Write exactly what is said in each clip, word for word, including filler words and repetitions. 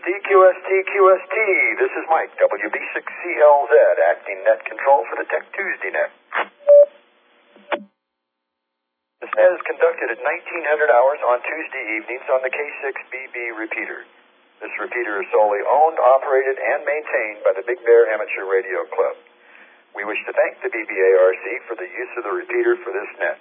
Q S T, Q S T. This is Mike, W B six C L Z, acting net control for the Tech Tuesday net. This net is conducted at nineteen hundred hours on Tuesday evenings on the K six B B repeater. This repeater is solely owned, operated, and maintained by the Big Bear Amateur Radio Club. We wish to thank the B B A R C for the use of the repeater for this net.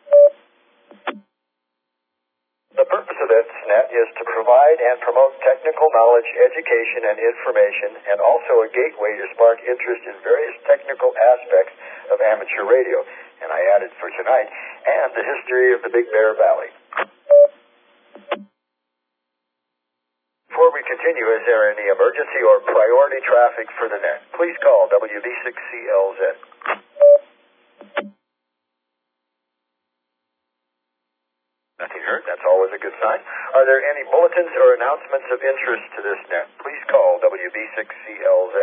The purpose of this net is to provide and promote technical knowledge, education, and information, and also a gateway to spark interest in various technical aspects of amateur radio, and I added for tonight, and the history of the Big Bear Valley. Before we continue, is there any emergency or priority traffic for the net? Please call W B six C L Z. Nothing heard. That's always a good sign. Are there any bulletins or announcements of interest to this net? Please call W B six C L Z.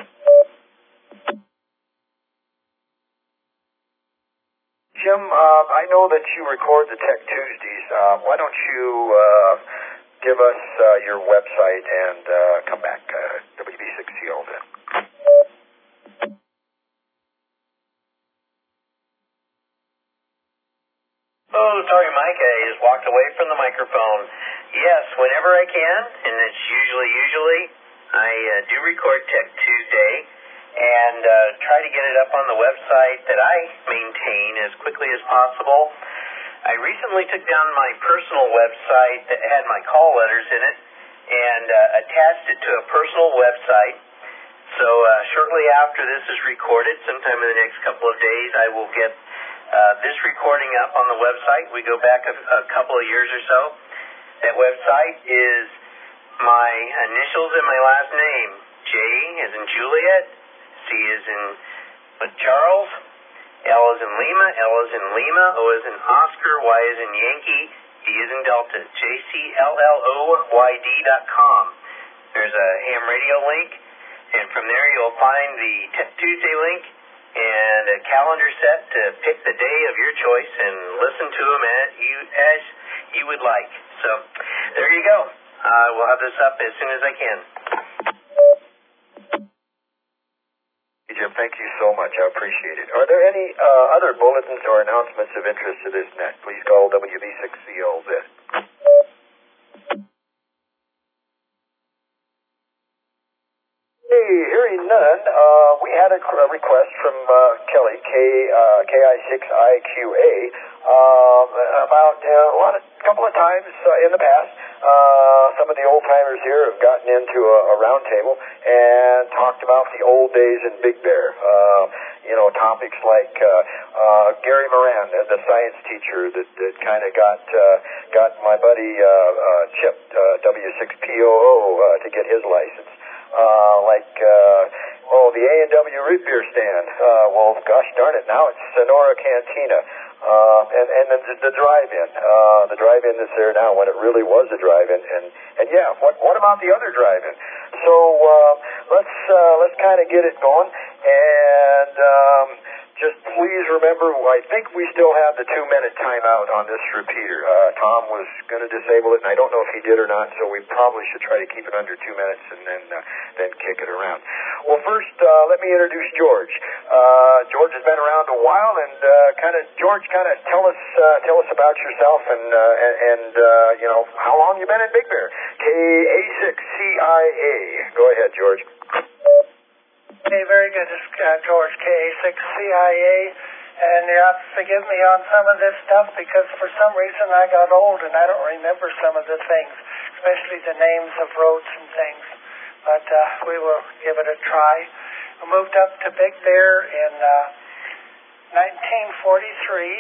Jim, uh, I know that you record the Tech Tuesdays. Uh, why don't you uh, give us uh, your website and uh, come back, uh, W B six C L Z. Oh, sorry, Mike. I just walked away from the microphone. Yes, whenever I can, and it's usually, usually, I uh, do record Tech Tuesday and uh, try to get it up on the website that I maintain as quickly as possible. I recently took down my personal website that had my call letters in it and uh, attached it to a personal website. So uh, shortly after this is recorded, sometime in the next couple of days, I will get Uh, this recording up on the website. We go back a, a couple of years or so. That website is my initials and my last name. J as in Juliet, C as in Charles, L as in Lima, L as in Lima, O as in Oscar, Y as in Yankee, D as in Delta, J C L L O Y D dot com. There's a ham radio link, and from there you'll find the Tech Tuesday link and a calendar set to pick the day of your choice and listen to them as you, as you would like. So there you go. Uh, we'll have this up as soon as I can. Hey, Jim, thank you so much. I appreciate it. Are there any uh, other bulletins or announcements of interest to this net? Please call W B six C L Z. Hey, hearing none, uh, we had a, a request from uh, Kelly, K, uh, K I six I Q A, uh, about uh, a lot of, couple of times uh, in the past, uh, some of the old-timers here have gotten into a, a round table and talked about the old days in Big Bear. Uh, you know, topics like uh, uh, Gary Moran, the science teacher that, that kind of got uh, got my buddy uh, uh, Chip, uh, W six P O O, uh, to get his license. Uh, like, uh, oh, the A and W root beer stand. Uh, well, gosh darn it, now it's Sonora Cantina. Uh, and, and the, the drive-in, uh, the drive-in that's there now when it really was a drive-in. And, and yeah, what, what about the other drive-in? So, uh, let's, uh, let's kind of get it going. And, um, just please remember, I think we still have the two-minute timeout on this repeater. Uh, Tom was going to disable it, and I don't know if he did or not, so we probably should try to keep it under two minutes and then uh, then kick it around. Well, first, uh, let me introduce George. Uh, George has been around a while, and uh, kind of, George, kind of tell us uh, tell us about yourself and, uh, and, and uh, you know, how long you been in Big Bear. K A six C I A. Go ahead, George. Hey, very good. This is uh, George, K A six C I A, and you have to forgive me on some of this stuff because for some reason I got old and I don't remember some of the things, especially the names of roads and things, but uh, we will give it a try. We moved up to Big Bear in uh, nineteen forty-three,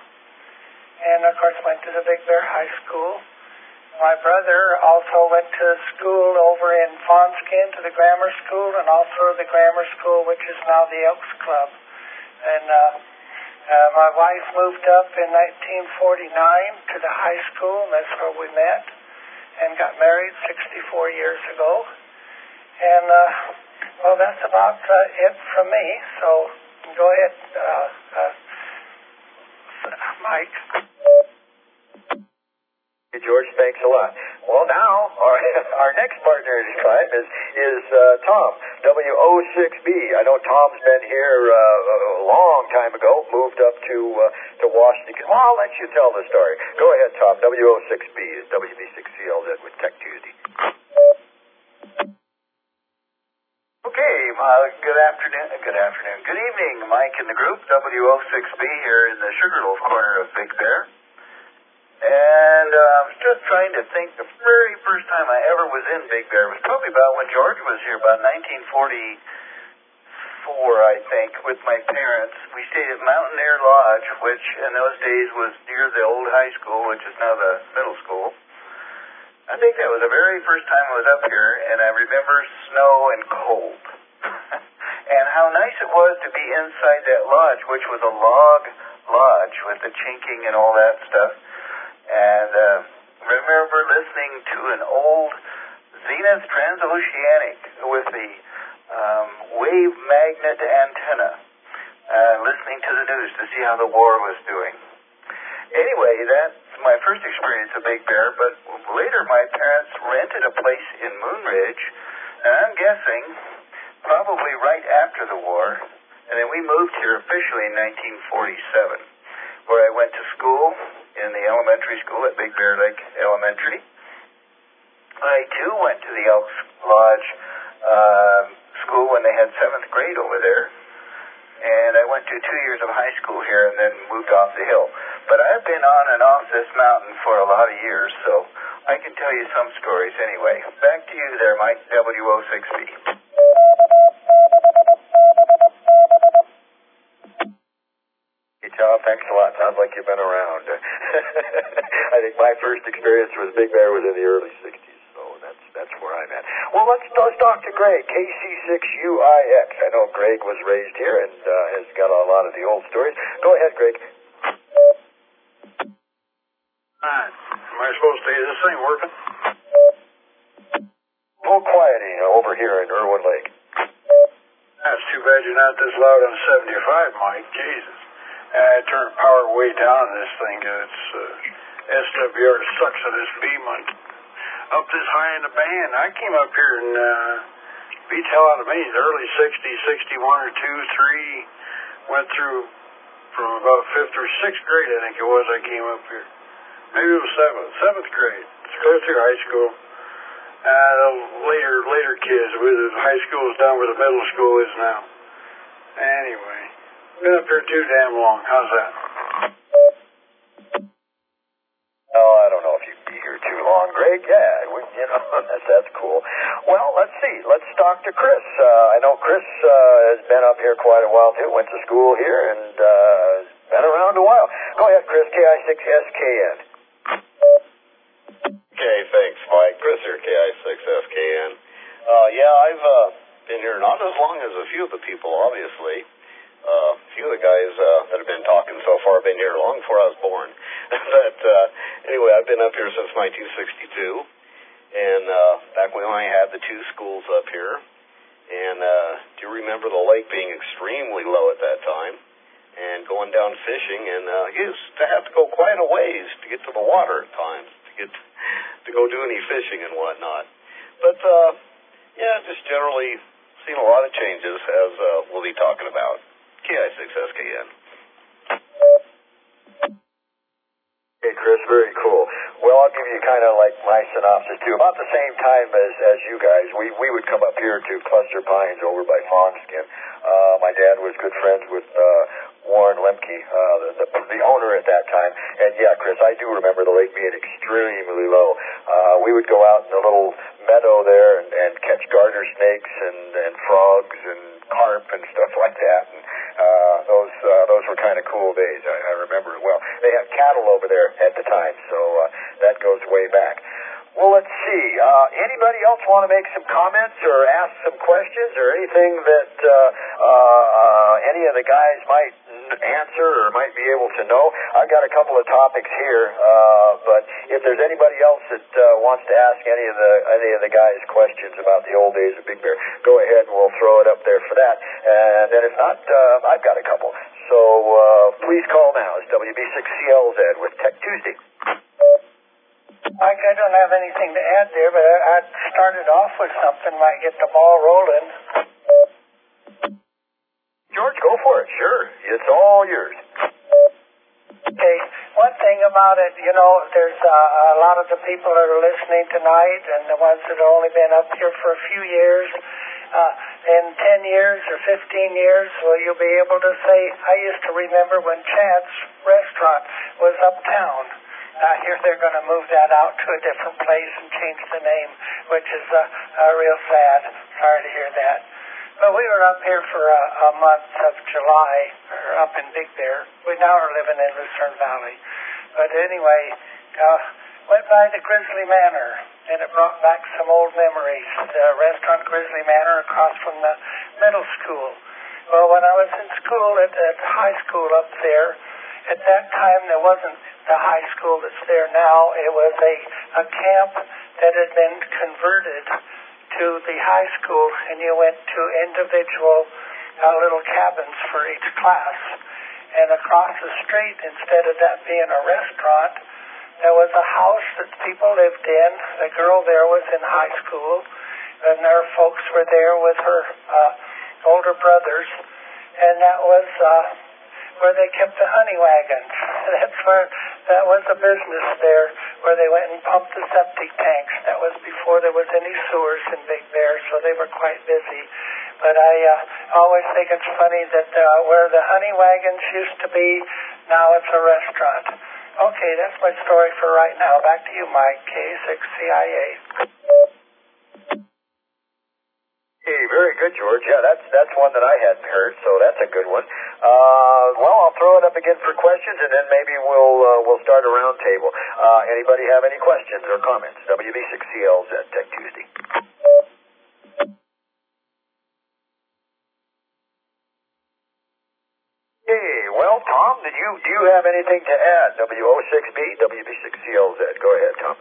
and of course went to the Big Bear High School. My brother also went to school over in Fawnskin to the grammar school and also the grammar school, which is now the Elks Club. And uh, uh, my wife moved up in nineteen forty-nine to the high school, and that's where we met, and got married sixty-four years ago. And, uh, well, that's about uh, it from me. So go ahead, uh, uh, Mike. George, thanks a lot. Well, now our our next partner in crime is is uh, Tom, W O six B. I know Tom's been here uh, a long time ago, moved up to uh, to Washington. Well, I'll let you tell the story. Go ahead, Tom. W O six B is W B six C L Z with Tech Tuesday. Okay, uh, good afternoon, good afternoon, good evening, Mike and the group, W O six B here in the Sugarloaf corner of Big Bear. And uh, I was just trying to think, the very first time I ever was in Big Bear was probably about when George was here, about nineteen forty-four, I think, with my parents. We stayed at Mountaineer Lodge, which in those days was near the old high school, which is now the middle school. I think that was the very first time I was up here, and I remember snow and cold. And how nice it was to be inside that lodge, which was a log lodge with the chinking and all that stuff. And uh, remember listening to an old Zenith Transoceanic with the um, wave magnet antenna, uh, listening to the news to see how the war was doing. Anyway, that's my first experience of Big Bear, but later my parents rented a place in Moonridge, and I'm guessing probably right after the war, and then we moved here officially in nineteen forty-seven, where I went to school in the elementary school at Big Bear Lake Elementary. I, too, went to the Elks Lodge uh, school when they had seventh grade over there. And I went to two years of high school here and then moved off the hill. But I've been on and off this mountain for a lot of years, so I can tell you some stories anyway. Back to you there, Mike, W O six B. Tom, thanks a lot. Sounds like you've been around. I think my first experience with Big Bear was in the early sixties, so that's that's where I'm at. Well, let's, let's talk to Greg, K C six U I X. I know Greg was raised here and uh, has got a lot of the old stories. Go ahead, Greg. Alright, am I supposed to, is this thing working? A little quiet over here in Irwin Lake. That's too bad you're not this loud on seventy-five, Mike. Jesus. I turned power way down on this thing. It's uh, S W R sucks at this beam on up this high in the band. I came up here and uh, beats hell out of me. The early sixties, sixty-one or two, three, went through from about fifth or sixth grade, I think it was. I came up here. Maybe it was seventh, seventh grade. Go through high school. Uh, the later, later kids, with the high school is down where the middle school is now. Anyway. Been up here too damn long. How's that? Oh, I don't know if you'd be here too long, Greg. Yeah, we, you know, that's, that's cool. Well, let's see. Let's talk to Chris. Uh, I know Chris uh, has been up here quite a while, too. Went to school here and uh, been around a while. Go ahead, Chris, K I six S K N. Okay, thanks, Mike. Chris here, K I six S K N. Uh, yeah, I've uh, been here not as long as a few of the people, obviously. Uh, a few of the guys uh, that have been talking so far have been here long before I was born. but uh, anyway, I've been up here since nineteen sixty-two, and uh, back when I had the two schools up here. And uh, do you remember the lake being extremely low at that time, and going down fishing, and uh, you used to have to go quite a ways to get to the water at times, to get to go do any fishing and whatnot. But uh, yeah, just generally seen a lot of changes, as uh, we'll be talking about. K I six S K N. Hey, Chris, very cool. Well, I'll give you kind of like my synopsis, too. About the same time as, as you guys, we, we would come up here to Cluster Pines over by Fanskin. Uh, my dad was good friends with uh, Warren Lemke, uh, the, the, the owner at that time. And, yeah, Chris, I do remember the lake being extremely low. Uh, we would go out in a little meadow there and, and catch garter snakes and, and frogs and carp and stuff like that. And, Uh, those uh, those were kind of cool days. I, I remember it well. They had cattle over there at the time, so uh, that goes way back. Well, let's see. Uh, anybody else want to make some comments or ask some questions or anything that uh, uh, uh, any of the guys might answer or might be able to know? I've got a couple of topics here, uh, but if there's anybody else that uh, wants to ask any of the any of the guys questions about the old days of Big Bear, go ahead and we'll throw it up there for that. And then if not, uh, I've got a couple. So uh, please call now. It's W B six C L Z with Tech Tuesday. Mike, I don't have anything to add there, but I, I started off with something, might get the ball rolling. George, go for it. Sure. It's all yours. Okay. One thing about it, you know, there's uh, a lot of the people that are listening tonight and the ones that have only been up here for a few years. Uh, in ten years or fifteen years, will you be able to say, I used to remember when Chad's restaurant was uptown. I hear they're going to move that out to a different place and change the name, which is uh, uh, real sad. Sorry to hear that. But we were up here for a, a month of July, or up in Big Bear. We now are living in Lucerne Valley. But anyway, uh, went by the Grizzly Manor, and it brought back some old memories. The restaurant Grizzly Manor across from the middle school. Well, when I was in school at, at high school up there, at that time there wasn't the high school that's there now. It was a, a camp that had been converted to the high school, and you went to individual uh, little cabins for each class. And across the street, instead of that being a restaurant, there was a house that people lived in. The girl there was in high school, and their folks were there with her uh, older brothers, and that was uh, where they kept the honey wagons. That's where, that was a business there, where they went and pumped the septic tanks. That was before there was any sewers in Big Bear, so they were quite busy. But I uh, always think it's funny that uh, where the honey wagons used to be, now it's a restaurant. Okay, that's my story for right now. Back to you, Mike, K six C I A. Hey, very good, George. Yeah, that's that's one that I hadn't heard, so that's a good one. Uh, well, I'll throw it up again for questions, and then maybe we'll uh, we'll start a round table. Uh, anybody have any questions or comments? W B six C L Z Tech Tuesday. Hey, well, Tom, did you do you have anything to add? W O six B, W B six C L Z. Go ahead, Tom.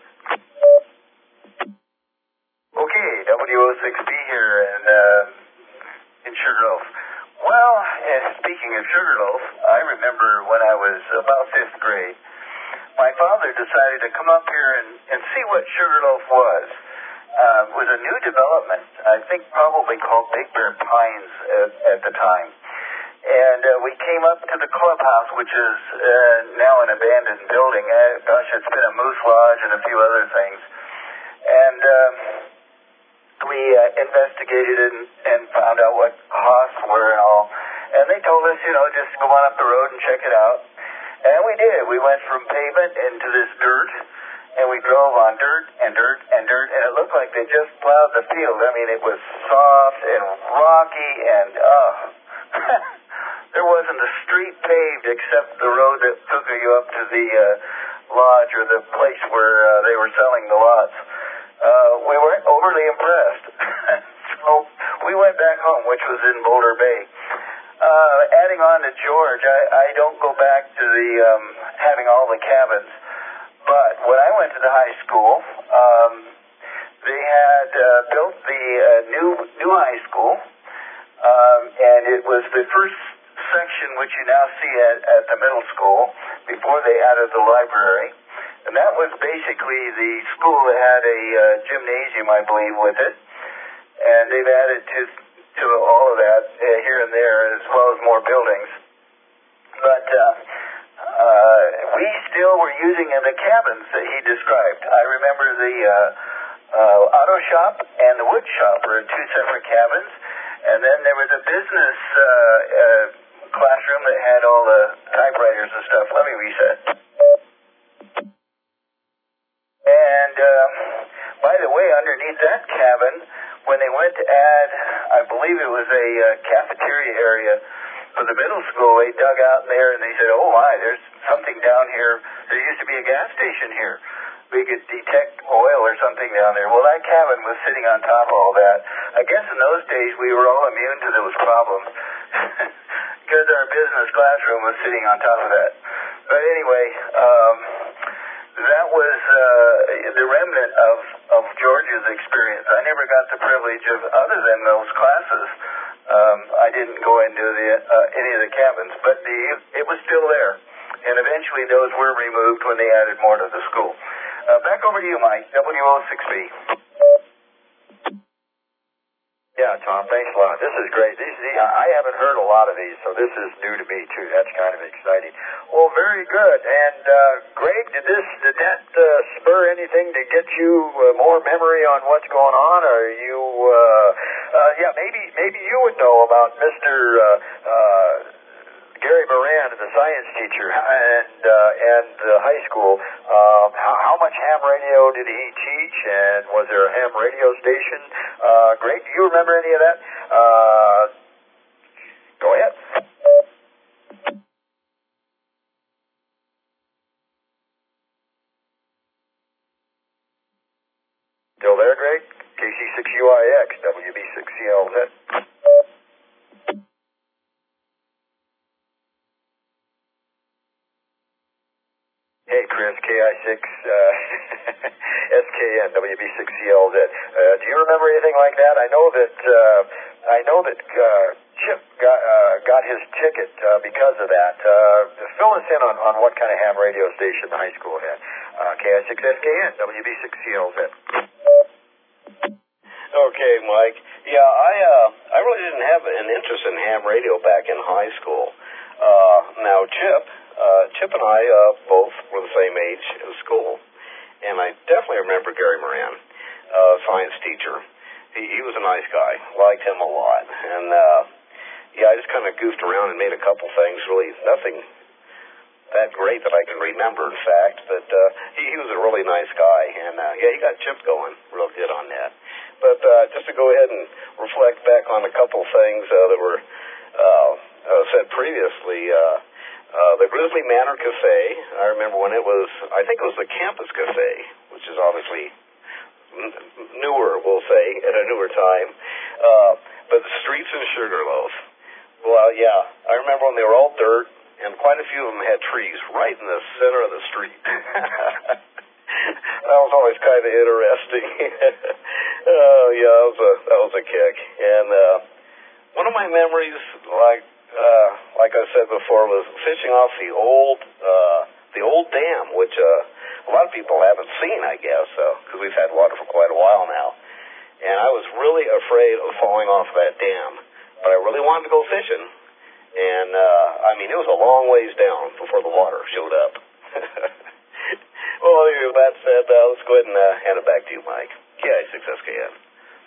Okay, W O six B here in, uh, in Sugarloaf. Well, uh, speaking of Sugarloaf, I remember when I was about fifth grade, my father decided to come up here and, and see what Sugarloaf was. Uh, it was a new development, I think probably called Big Bear Pines at, at the time. And uh, we came up to the clubhouse, which is uh, now an abandoned building. Uh, gosh, it's been a moose lodge and a few other things. And uh, we uh, investigated and, and found out what costs were and all. And they told us, you know, just go on up the road and check it out. And we did. We went from pavement into this dirt, and we drove on dirt and dirt and dirt, and it looked like they just plowed the field. I mean, it was soft and rocky, and, uh, there wasn't a street paved except the road that took you up to the uh, lodge or the place where uh, they were selling the lots. Uh, we weren't overly impressed. So we went back home, which was in Boulder Bay. Uh, adding on to George, I, I don't go back to the um, having all the cabins, but when I went to the high school, um, they had uh, built the uh, new new high school, um, and it was the first section which you now see at, at the middle school before they added the library. And that was basically the school that had a uh, gymnasium, I believe, with it. And they've added to to all of that uh, here and there, as well as more buildings. But uh, uh, we still were using in the cabins that he described. I remember the uh, uh, auto shop and the wood shop were in two separate cabins. And then there was a business uh, uh, classroom that had all the typewriters and stuff. Let me reset. And uh, by the way, underneath that cabin, when they went to add, I believe it was a uh, cafeteria area for the middle school, they dug out there and they said, oh my, there's something down here. There used to be a gas station here. We could detect oil or something down there. Well, that cabin was sitting on top of all that. I guess in those days we were all immune to those problems because our business classroom was sitting on top of that. But anyway, um, that was uh, the remnant of, of George's experience. I never got the privilege of, other than those classes, um, I didn't go into the, uh, any of the cabins, but the, it was still there. And eventually those were removed when they added more to the school. Uh, back over to you, Mike, W O six B. Yeah, Tom, thanks a lot. This is great. These, these, I haven't heard a lot of these, so this is new to me, too. That's kind of exciting. Well, very good. And, uh, Greg, did this, did that uh, spur anything to get you uh, more memory on what's going on? Are you, uh, uh, yeah, maybe maybe you would know about Mister Uh, uh, Gary Moran, the science teacher, and uh, and the high school. Um, how, how much ham radio did he teach, and was there a ham radio station? Uh, Greg, do you remember any of that? Uh, go ahead. Still there, Greg? K C six U I X, W B six C L Z. Hey, Chris, K I six, uh, S K N, W B six C L Z. Uh, do you remember anything like that? I know that, uh, I know that, uh, Chip got, uh, got his ticket, uh, because of that. Uh, fill us in on, on what kind of ham radio station the high school had. Uh, K I six S K N, W B six C L Z. Okay, Mike. Yeah, I, uh, I really didn't have an interest in ham radio back in high school. Uh, now Chip, Uh, Chip and I uh, both were the same age in school, and I definitely remember Gary Moran, uh, science teacher. He, he was a nice guy, liked him a lot, and uh, yeah, I just kind of goofed around and made a couple things, really nothing that great that I can remember, in fact, but uh, he, he was a really nice guy, and uh, yeah, he got Chip going real good on that. But uh, just to go ahead and reflect back on a couple things uh, that were uh, uh, said previously, uh, Uh, the Grizzly Manor Cafe, I remember when it was, I think it was the Campus Cafe, which is obviously n- newer, we'll say, at a newer time. Uh, but the streets in Sugarloaf, well, yeah, I remember when they were all dirt, and quite a few of them had trees right in the center of the street. That was always kind of interesting. Oh, yeah, that was a, that was a kick. And uh, one of my memories, like, Uh, like I said before, was fishing off the old, uh, the old dam, which uh, a lot of people haven't seen, I guess, because uh, we've had water for quite a while now. And I was really afraid of falling off that dam, but I really wanted to go fishing. And uh, I mean, it was a long ways down before the water showed up. Well, anyway, with that said, uh, let's go ahead and uh, hand it back to you, Mike. K I six S K N.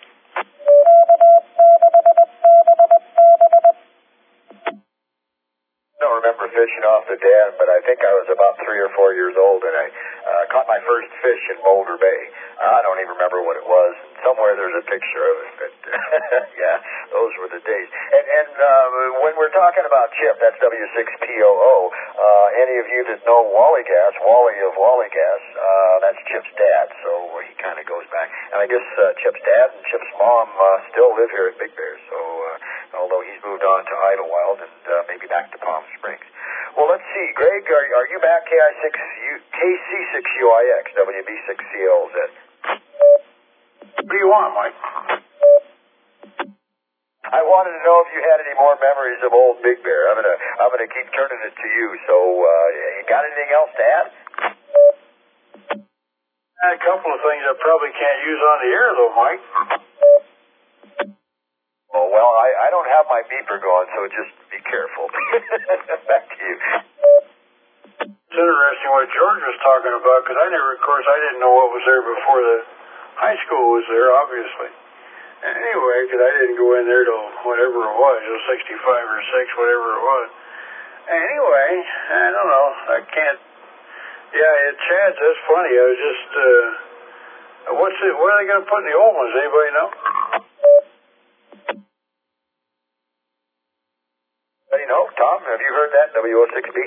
I don't remember fishing off the dam, but I think I was about three or four years old, and I uh, caught my first fish in Boulder Bay. Uh, I don't even remember what it was. Somewhere there's a picture of it, but yeah, those were the days. And, and uh, when we're talking about Chip, that's W six P O O, uh, any of you that know Wally Gas, Wally of Wally Gas, uh, that's Chip's dad, so he kind of goes back. And I guess uh, Chip's dad and Chip's mom uh, still live here at Big Bear, so uh, although he's moved on to Idlewild and uh, maybe back to Palm Springs. Well, let's see. Greg, are, are you back? K I six K C six U I X, W B six C L Z. What do you want, Mike? I wanted to know if you had any more memories of old Big Bear. I'm gonna I'm gonna keep turning it to you. So, uh, you got anything else to add? A couple of things I probably can't use on the air, though, Mike. Oh, well, I, I don't have my beeper going, so just be careful. Back to you. It's interesting what George was talking about, because I never, of course, I didn't know what was there before the high school was there, obviously. Anyway, because I didn't go in there till whatever it was, it was sixty-five or six, whatever it was. Anyway, I don't know, I can't, yeah, it Chad, that's funny, I was just, uh, what's it, what are they going to put in the old ones, anybody know? Anybody know? Tom, have you heard that, W O six B?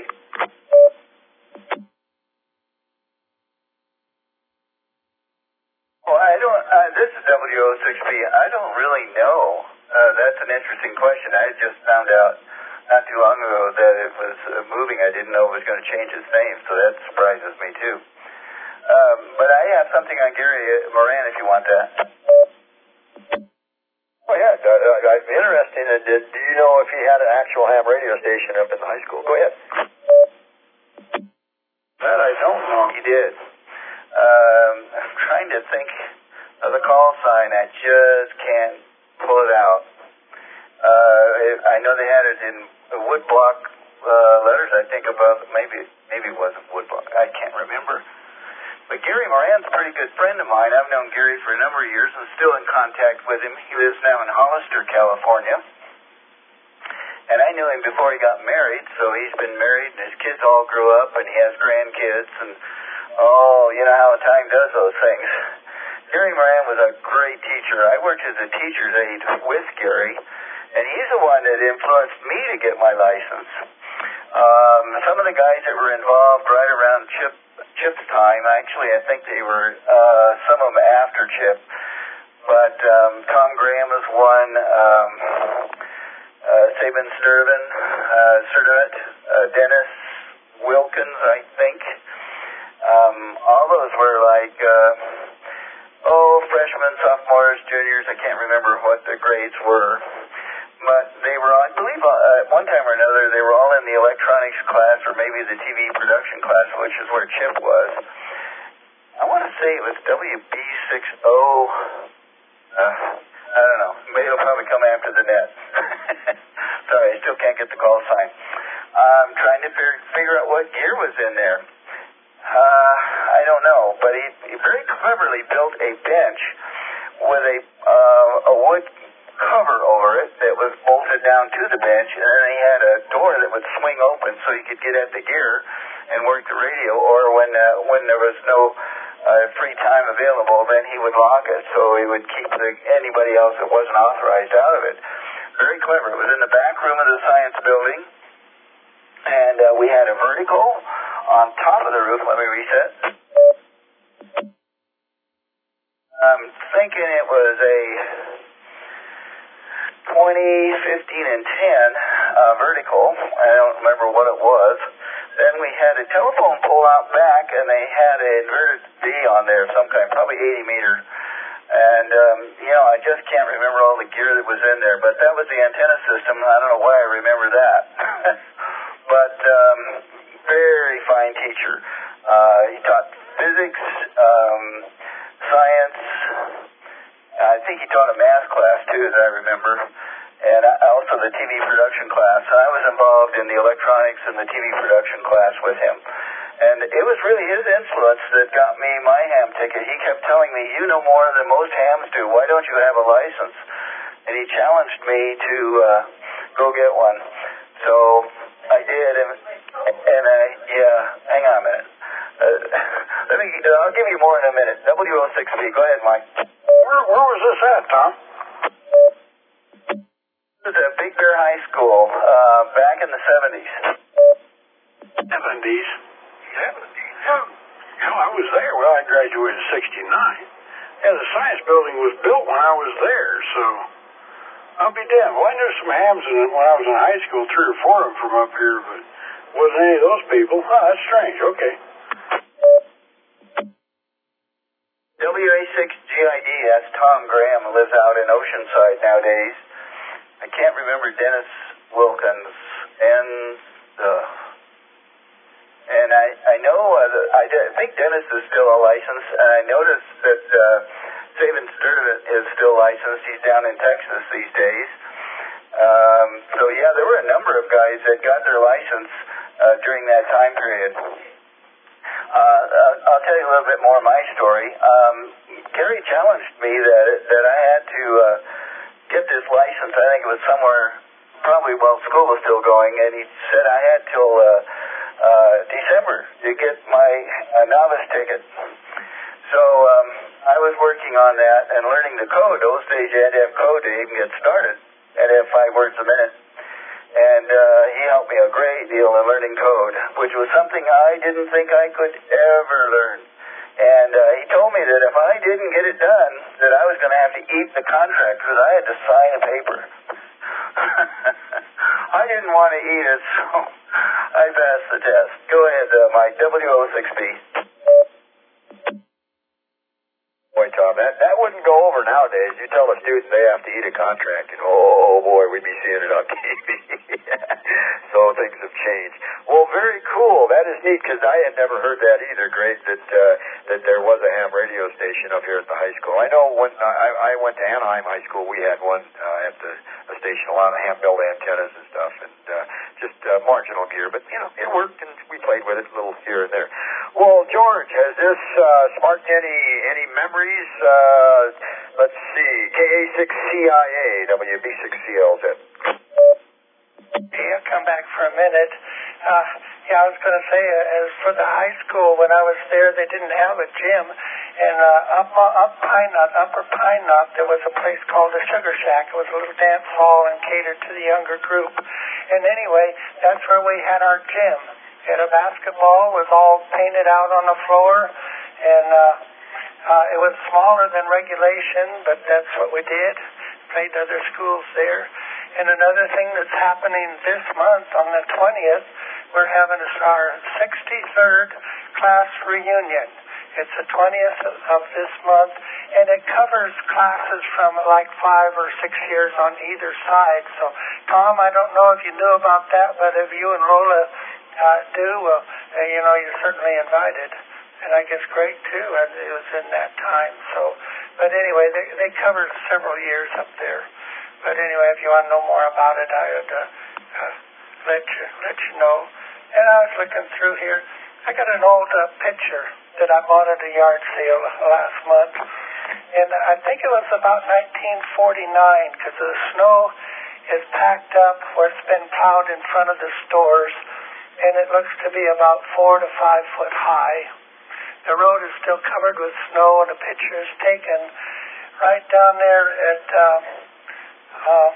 Well, I don't, uh, this is W O six B. I don't really know. Uh, that's an interesting question. I just found out not too long ago that it was uh, moving. I didn't know it was going to change its name, so that surprises me too. Um, but I have something on Gary Moran if you want that. Oh, yeah, uh, uh, interesting. Uh, did, do you know if he had an actual ham radio station up in the high school? Go ahead. That I don't know. He did. Uh, trying to think of the call sign. I just can't pull it out. Uh, it, I know they had it in wood block uh, letters, I think, above. Maybe, maybe it wasn't wood block. I can't remember. But Gary Moran's a pretty good friend of mine. I've known Gary for a number of years and still in contact with him. He lives now in Hollister, California. And I knew him before he got married, so he's been married, and his kids all grew up, and he has grandkids, and, oh, you know how time does those things. Gary Moran was a great teacher. I worked as a teacher's aide with Gary, and he's the one that influenced me to get my license. Um, some of the guys that were involved right around Chip Chip's time, actually, I think they were uh, some of them after Chip, but um, Tom Graham was one, um, uh, Sabin Sturban, uh, Sturtevant, uh, Dennis Wilkins, I think. Um, all those were like, uh, oh, freshmen, sophomores, juniors, I can't remember what the grades were. But they were, I believe, uh, at one time or another, they were all in the electronics class or maybe the T V production class, which is where Chip was. I want to say it was W B six O. Uh, I don't know. Maybe it'll probably come after the net. Sorry, I still can't get the call sign. I'm trying to figure, figure out what gear was in there. Uh, I don't know, but he, he very cleverly built a bench with a, uh, a wood cover over it that was bolted down to the bench, and then he had a door that would swing open so he could get at the gear and work the radio, or when uh, when there was no uh, free time available, then he would lock it so he would keep the, anybody else that wasn't authorized out of it. Very clever. It was in the back room of the science building, and uh, we had a vertical on top of the roof. Let me reset. I'm thinking it was a twenty, fifteen, and ten uh, vertical. I don't remember what it was. Then we had a telephone pole out back, and they had an inverted D on there, some kind, probably eighty meter. And, um, you know, I just can't remember all the gear that was in there, but that was the antenna system. I don't know why I remember that. But um, very fine teacher. Uh, he taught physics, um, science. I think he taught a math class, too, as I remember, and also the T V production class. I was involved in the electronics and the T V production class with him. And it was really his influence that got me my ham ticket. He kept telling me, you know more than most hams do. Why don't you have a license? And he challenged me to uh, go get one. So I did, and, and I, yeah, hang on a minute. Uh, let me, I'll give you more in a minute. W O six B, go ahead, Mike. Where, where was this at, Tom? This is at Big Bear High School, uh, back in the seventies. seventies? seventies? Yeah. Hell, I was there. Well, I graduated in sixty-nine. Yeah, the science building was built when I was there, so I'll be damned. Well, I knew some hams in it when I was in high school, three or four of them from up here, but wasn't any of those people. Oh, that's strange. Okay. W A six G I D, that's Tom Graham, who lives out in Oceanside nowadays. I can't remember Dennis Wilkins, and uh, and I I know uh, the, I, I think Dennis is still a license, and I noticed that uh, Sabin Sturtevant is still licensed. He's down in Texas these days. Um, so yeah, there were a number of guys that got their license uh, during that time period. Uh, I'll tell you a little bit more of my story. Um, Gary challenged me that that I had to uh, get this license. I think it was somewhere, probably while school was still going, and he said I had till uh, uh, December to get my uh, novice ticket. So um, I was working on that and learning the code. Those days you had to have code to even get started. You had to have five words a minute. And uh, he helped me a great deal in learning code, which was something I didn't think I could ever learn. And uh, he told me that if I didn't get it done, that I was going to have to eat the contract because I had to sign a paper. I didn't want to eat it, so I passed the test. Go ahead, uh, Mike, W O six B. Boy, Tom. That that wouldn't go over nowadays. You tell a student they have to eat a contract, and oh boy, we'd be seeing it on T V. So things have changed. Well, very cool. That is neat because I had never heard that either, Greg, that uh, that there was a ham radio station up here at the high school. I know when I, I went to Anaheim High School, we had one uh, at the, the station, a lot of ham-built antennas and stuff, and uh, just uh, marginal gear, but, you know, it worked, and we played with it a little here and there. Well, George, has this uh, sparked any any memories? Uh, let's see, K A six C I A, W B six C L Z. Yeah, I'll come back for a minute. Uh, yeah, I was going to say, uh, as for the high school, when I was there, they didn't have a gym. And uh, up uh, up Pine Knot, Upper Pine Knot, there was a place called the Sugar Shack. It was a little dance hall and catered to the younger group. And anyway, that's where we had our gym. And a basketball was all painted out on the floor, and uh, uh, it was smaller than regulation, but that's what we did. Played other schools there. And another thing that's happening this month on the twentieth, we're having our sixty-third class reunion. It's the twentieth of this month, and it covers classes from like five or six years on either side. So, Tom, I don't know if you knew about that, but if you and Lola uh, do, uh, you know, you're certainly invited. And I guess Greg, too, and it was in that time. So, but anyway, they, they cover several years up there. But anyway, if you want to know more about it, I would uh, uh, let you let you know. And I was looking through here. I got an old uh, picture that I bought at a yard sale last month, and I think it was about nineteen forty-nine because the snow is packed up where it's been plowed in front of the stores, and it looks to be about four to five foot high. The road is still covered with snow, and the picture is taken right down there at. Uh, Uh,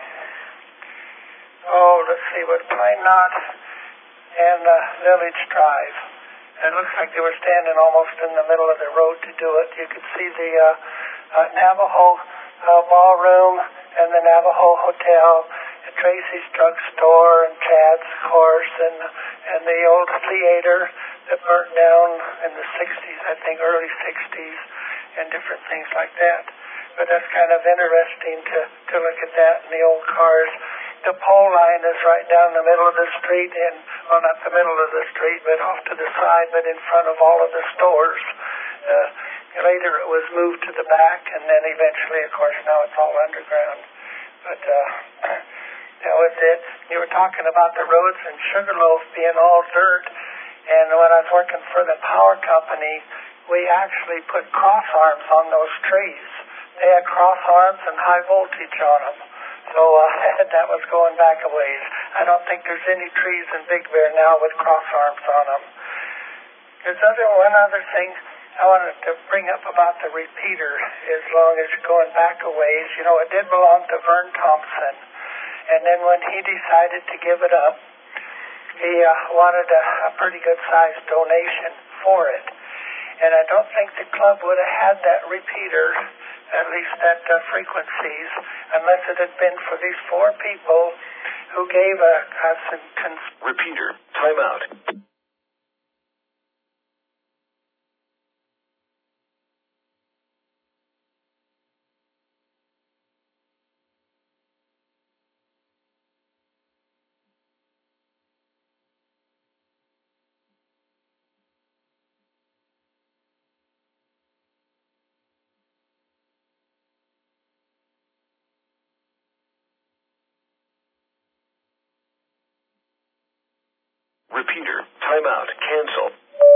oh, let's see, what Pine Knot and uh, Village Drive. And it looks like they were standing almost in the middle of the road to do it. You could see the uh, uh, Navajo uh, Ballroom and the Navajo Hotel, and Tracy's Drug Store, and Chad's, of course, and and the old theater that burnt down in the sixties, I think, early sixties, and different things like that. But that's kind of interesting to, to look at that in the old cars. The pole line is right down the middle of the street, and well, not the middle of the street, but off to the side, but in front of all of the stores. Uh, later it was moved to the back, and then eventually, of course, now it's all underground. But uh, that was it. You were talking about the roads in Sugarloaf being all dirt, and when I was working for the power company, we actually put cross arms on those trees. They had cross arms and high voltage on them. So uh, that was going back a ways. I don't think there's any trees in Big Bear now with cross arms on them. There's other one other thing I wanted to bring up about the repeater, as long as you're going back a ways. You know, it did belong to Vern Thompson. And then when he decided to give it up, he uh, wanted a, a pretty good-sized donation for it. And I don't think the club would have had that repeater, at least at uh, frequencies, unless it had been for these four people who gave a, a cons- repeater. Time out. Repeater. Time out. Cancel.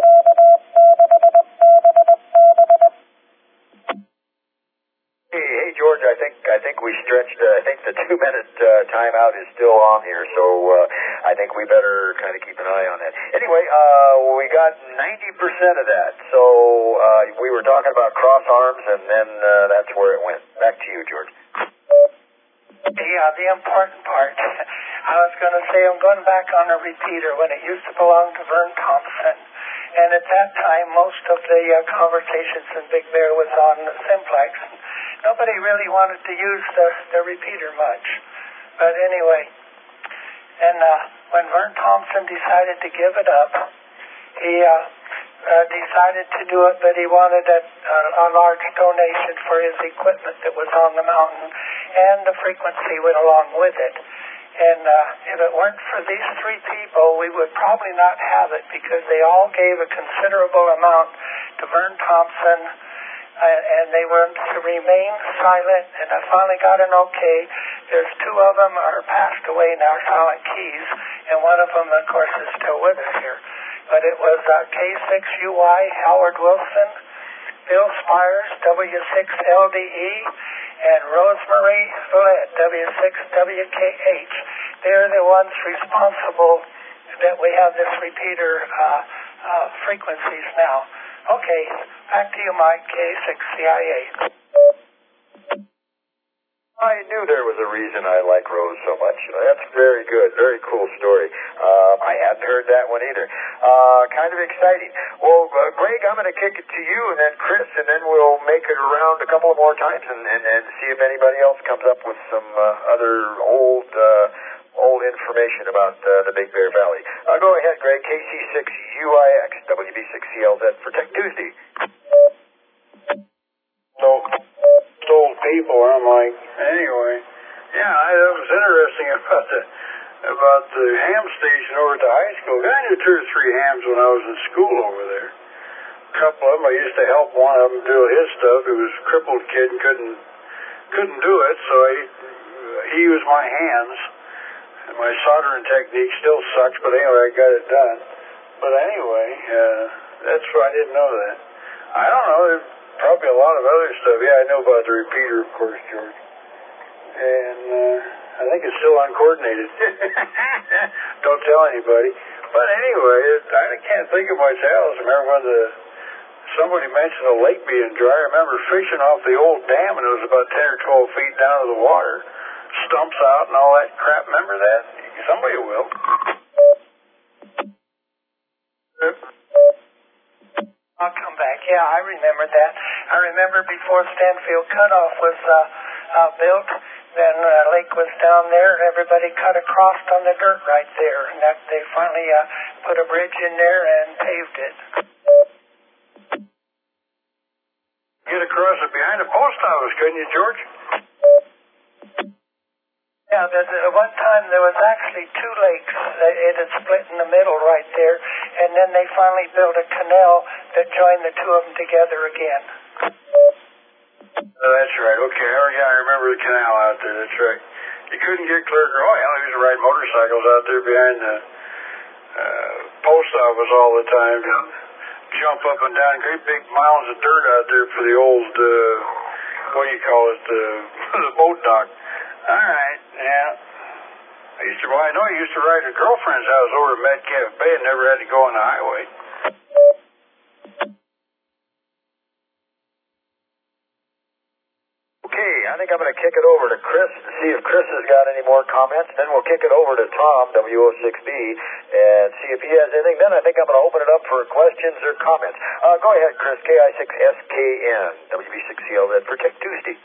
Hey, hey, George. I think I think we stretched. Uh, I think the two-minute uh, timeout is still on here, so uh, I think we better kind of keep an eye on that. Anyway, uh, we got ninety percent of that. So uh, we were talking about cross arms, and then uh, that's where it went. Back to you, George. Yeah, the important part. I was going to say I'm going back on a repeater when it used to belong to Vern Thompson. And at that time, most of the uh, conversations in Big Bear was on the Simplex. Nobody really wanted to use the, the repeater much. But anyway, and uh, when Vern Thompson decided to give it up, he uh, uh, decided to do it, but he wanted a, a, a large donation for his equipment that was on the mountain, and the frequency went along with it. And uh, if it weren't for these three people, we would probably not have it, because they all gave a considerable amount to Vern Thompson, uh, and they were to remain silent, and I finally got an okay. There's two of them are passed away now, Silent Keys, and one of them, of course, is still with us here. But it was uh, K six U Y, Howard Wilson, Bill Spires, W six L D E, and Rosemary Villette, W six W K H. They're the ones responsible that we have this repeater uh, uh, frequencies now. Okay, back to you, Mike, K six C I A. I knew there was a reason I like Rose so much. That's very good. Very cool story. Uh, I hadn't heard that one either. Uh, kind of exciting. Well, uh, Greg, I'm going to kick it to you and then Chris, and then we'll make it around a couple of more times and, and, and see if anybody else comes up with some uh, other old uh, old information about uh, the Big Bear Valley. Uh, go ahead, Greg. K C six U I X, W B six C L Z for Tech Tuesday. So, old people, I'm like, anyway, yeah, I, that was interesting about the about the ham station over at the high school. I knew two or three hams when I was in school over there. A couple of them, I used to help one of them do his stuff. He was a crippled kid and couldn't couldn't do it, so I, he used my hands. And my soldering technique still sucks, but anyway, I got it done. But anyway, uh, that's why I didn't know that. I don't know. There's probably a lot of other stuff. Yeah, I know about the repeater, of course, George. And uh, I think it's still uncoordinated. Don't tell anybody. But anyway, it, I can't think of much else. I remember when the somebody mentioned the lake being dry. I remember fishing off the old dam, and it was about ten or twelve feet down to the water. Stumps out and all that crap. Remember that? Somebody will. I'll come back. Yeah, I remember that. I remember before Stanfield Cutoff was uh, uh, built, then uh, Lake was down there, and everybody cut across on the dirt right there. And that they finally uh, put a bridge in there and paved it. Get across it behind the post office, couldn't you, George? Yeah, there's, at one time there was actually two lakes. It had split in the middle right there, and then they finally built a canal that joined the two of them together again. Oh, that's right. Okay, oh, yeah, I remember the canal out there. That's right. You couldn't get clear. Oh, hell, he used to ride motorcycles out there behind the uh, post office all the time. Jump up and down, great big mounds of dirt out there for the old, uh, what do you call it, uh, the boat dock. All right, yeah. I used to, well, I know I used to ride at a girlfriend's house over at Metcalf Bay and never had to go on the highway. Okay, I think I'm going to kick it over to Chris to see if Chris has got any more comments. Then we'll kick it over to Tom, W O six B, and see if he has anything. Then I think I'm going to open it up for questions or comments. Uh, go ahead, Chris, K I six S K N, W B six C L Z for Tech Tuesday.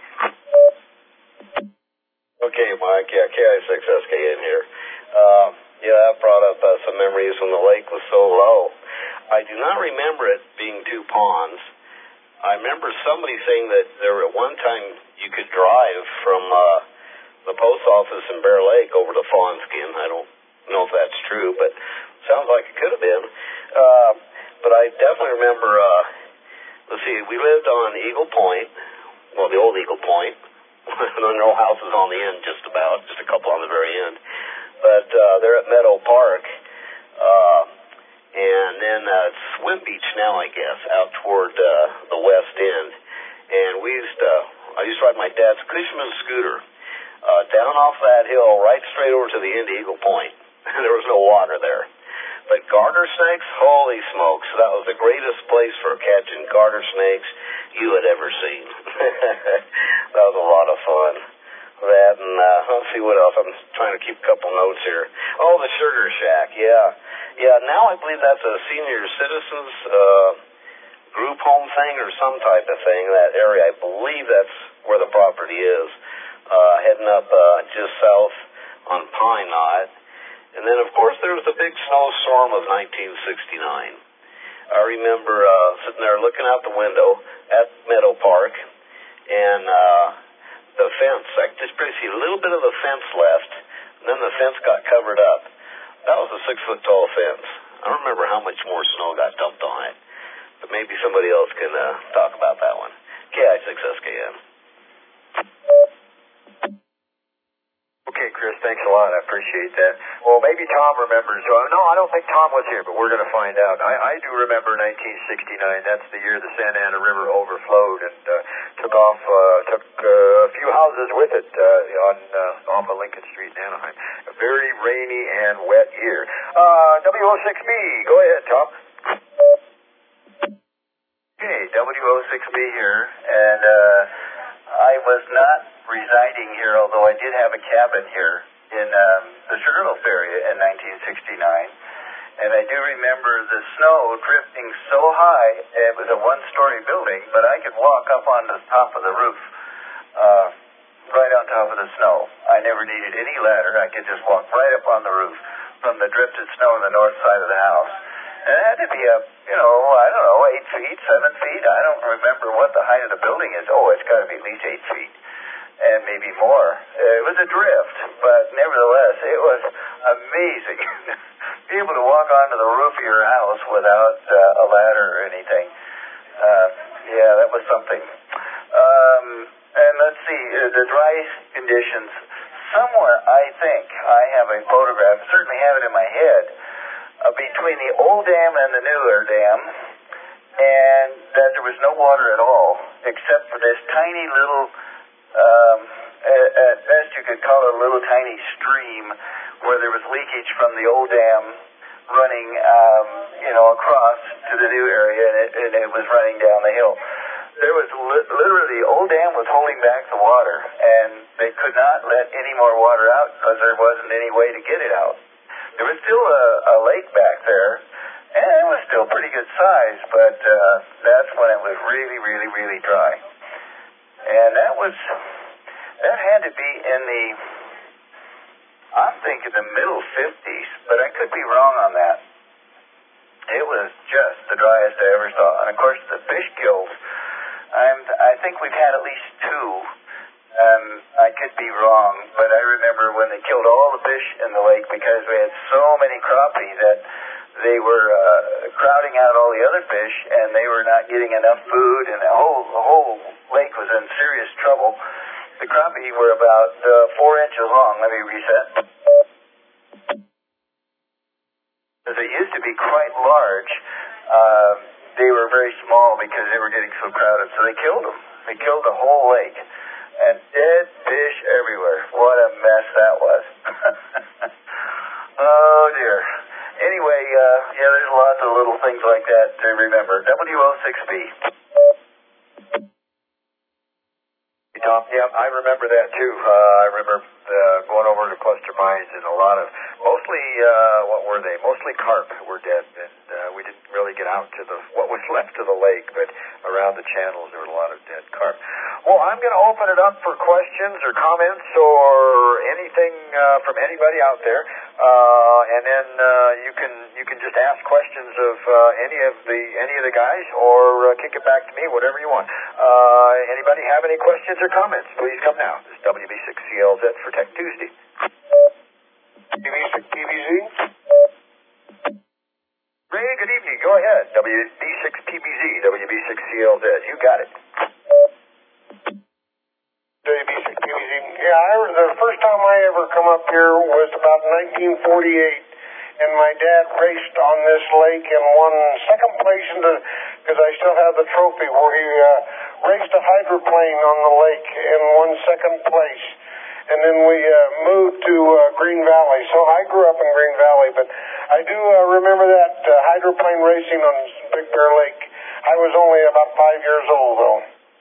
Okay, Mike. Yeah, K I six S K N here. Uh, yeah, that brought up uh, some memories when the lake was so low. I do not remember it being two ponds. I remember somebody saying that there at one time you could drive from uh, the post office in Bear Lake over to Fawnskin. I don't know if that's true, but sounds like it could have been. Uh, but I definitely remember, uh, let's see, we lived on Eagle Point, well, the old Eagle Point. There were no houses on the end, just about, just a couple on the very end. But uh, they're at Meadow Park, uh, and then uh, Swim Beach now, I guess, out toward uh, the west end. And we used to, I used to ride my dad's Cushman scooter uh, down off that hill, right straight over to the end of Eagle Point. There was no water there. But garter snakes, holy smokes, that was the greatest place for catching garter snakes you had ever seen. That was a lot of fun. That and, uh, let's see what else. I'm trying to keep a couple notes here. Oh, the Sugar Shack, yeah. Yeah, now I believe that's a senior citizens uh, group home thing or some type of thing, that area. I believe that's where the property is, uh, heading up uh, just south on Pine Knot. And then, of course, there was the big snowstorm of nineteen sixty-nine. I remember uh, sitting there looking out the window at Meadow Park, and uh, the fence, I just barely see a little bit of the fence left, and then the fence got covered up. That was a six-foot-tall fence. I don't remember how much more snow got dumped on it, but maybe somebody else can uh, talk about that one. K I six S K N. Okay, Chris, thanks a lot. I appreciate that. Well, maybe Tom remembers. Uh, no, I don't think Tom was here, but we're going to find out. I, I do remember nineteen sixty-nine. That's the year the Santa Ana River overflowed and uh, took off, uh, took uh, a few houses with it uh, on uh, off of Lincoln Street in Anaheim. A very rainy and wet year. Uh, W O six B, go ahead, Tom. Okay, W O six B here, and uh, I was not residing here, although I did have a cabin here in um, the Sugarloaf area in nineteen sixty-nine. And I do remember the snow drifting so high, it was a one-story building, but I could walk up on the top of the roof, uh, right on top of the snow. I never needed any ladder. I could just walk right up on the roof from the drifted snow on the north side of the house. And it had to be up, you know, I don't know, eight feet, seven feet. I don't remember what the height of the building is. Oh, it's got to be at least eight feet. And maybe more. Uh, it was a drift, but nevertheless, it was amazing. Be able to walk onto the roof of your house without uh, a ladder or anything. Uh, yeah, that was something. Um, and let's see, uh, the dry conditions. Somewhere, I think, I have a photograph, certainly have it in my head, uh, between the old dam and the newer dam, and that there was no water at all, except for this tiny little, um, at best you could call it a little tiny stream where there was leakage from the old dam running, um, you know, across to the new area, and it, and it was running down the hill. There was li- literally, the old dam was holding back the water, and they could not let any more water out because there wasn't any way to get it out. There was still a, a lake back there, and it was still pretty good size, but uh, that's when it was really, really, really dry. And that was, that had to be in the, I'm thinking the middle fifties, but I could be wrong on that. It was just the driest I ever saw. And of course, the fish kills, I'm, I think we've had at least two. Um, I could be wrong, but I remember when they killed all the fish in the lake because we had so many crappie that they were uh, crowding out all the other fish, and they were not getting enough food, and the whole, the whole lake was in serious trouble. The crappie were about uh, four inches long. Let me reset. As they used to be quite large, uh, they were very small because they were getting so crowded, so they killed them. They killed the whole lake, and dead fish everywhere. What a mess that was. Oh, dear. Anyway, uh, yeah, there's lots of little things like that to remember. W O six B. Tom, yeah, I remember that too. Uh, I remember uh, going over to cluster mines, and a lot of, mostly, uh, what were they? Mostly carp were dead, and uh, we didn't really get out to the what was left of the lake, but around the channels there were a lot of dead carp. Well, I'm going to open it up for questions or comments or anything uh, from anybody out there, uh, and then uh, you can you can just ask questions of uh, any of the any of the guys, or uh, kick it back to me, whatever you want. Uh, anybody have any questions or comments? Please come now. This is W B six C L Z for Tech Tuesday. W B six P B Z? Ray, good evening. Go ahead. W B six P B Z, W B six C L Z. You got it. W B six P B Z. Yeah, I, the first time I ever come up here was about nineteen forty-eight, and my dad raced on this lake and won second place in the, because I still have the trophy where he uh, raced a hydroplane on the lake and won second place. And then we uh, moved to uh, Green Valley. So I grew up in Green Valley, but I do uh, remember that uh, hydroplane racing on Big Bear Lake. I was only about five years old, though.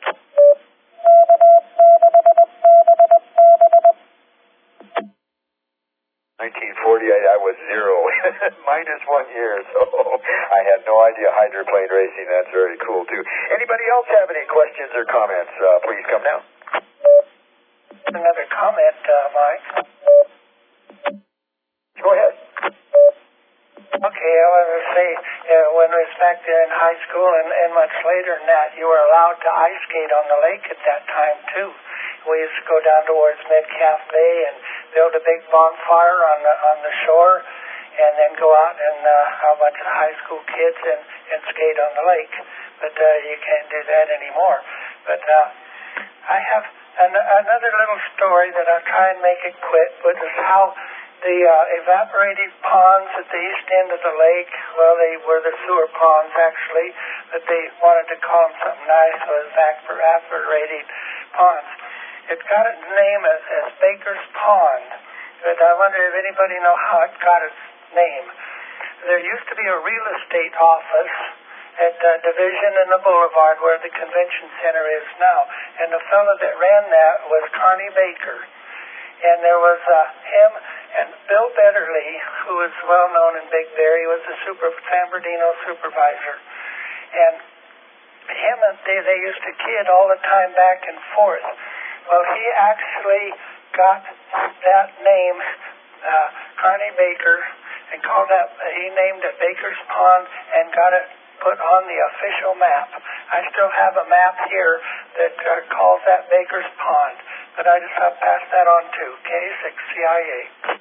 nineteen forty-eight, I was zero, minus one year, so I had no idea hydroplane racing. That's very cool, too. Anybody else have any questions or comments? Uh, please come now. Another comment, uh, Mike. Go ahead. Okay, I want to say, uh, when we was back there in high school and, and much later than that, you were allowed to ice skate on the lake at that time, too. We used to go down towards Metcalf Bay and build a big bonfire on the, on the shore and then go out and uh, have a bunch of high school kids and, and skate on the lake. But uh, you can't do that anymore. But uh, I have an, another little story that I'll try and make it quick, which is how the uh, evaporated ponds at the east end of the lake, well, they were the sewer ponds, actually, but they wanted to call them something nice, so it was evaporated ponds. It got its name as, as Baker's Pond, but I wonder if anybody know how it got its name. There used to be a real estate office at uh, Division and the Boulevard where the convention center is now, and the fellow that ran that was Carney Baker. And there was uh, him and Bill Betterly, who was well known in Big Bear. He was the super, San Bernardino supervisor. And him and they, they used to kid all the time back and forth. Well, he actually got that name, uh, Carney Baker, and called that, he named it Baker's Pond and got it put on the official map. I still have a map here that uh, calls that Baker's Pond, but I just have to pass that on to K six C I A.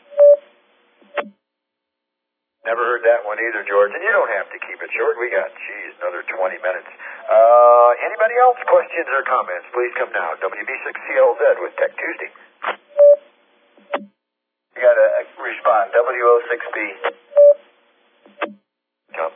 Never heard that one either, George, and you don't have to keep it short. We got, geez, another twenty minutes. Uh, anybody else, questions or comments, please come now. W B six C L Z with Tech Tuesday. You got to respond, W O six B. Come.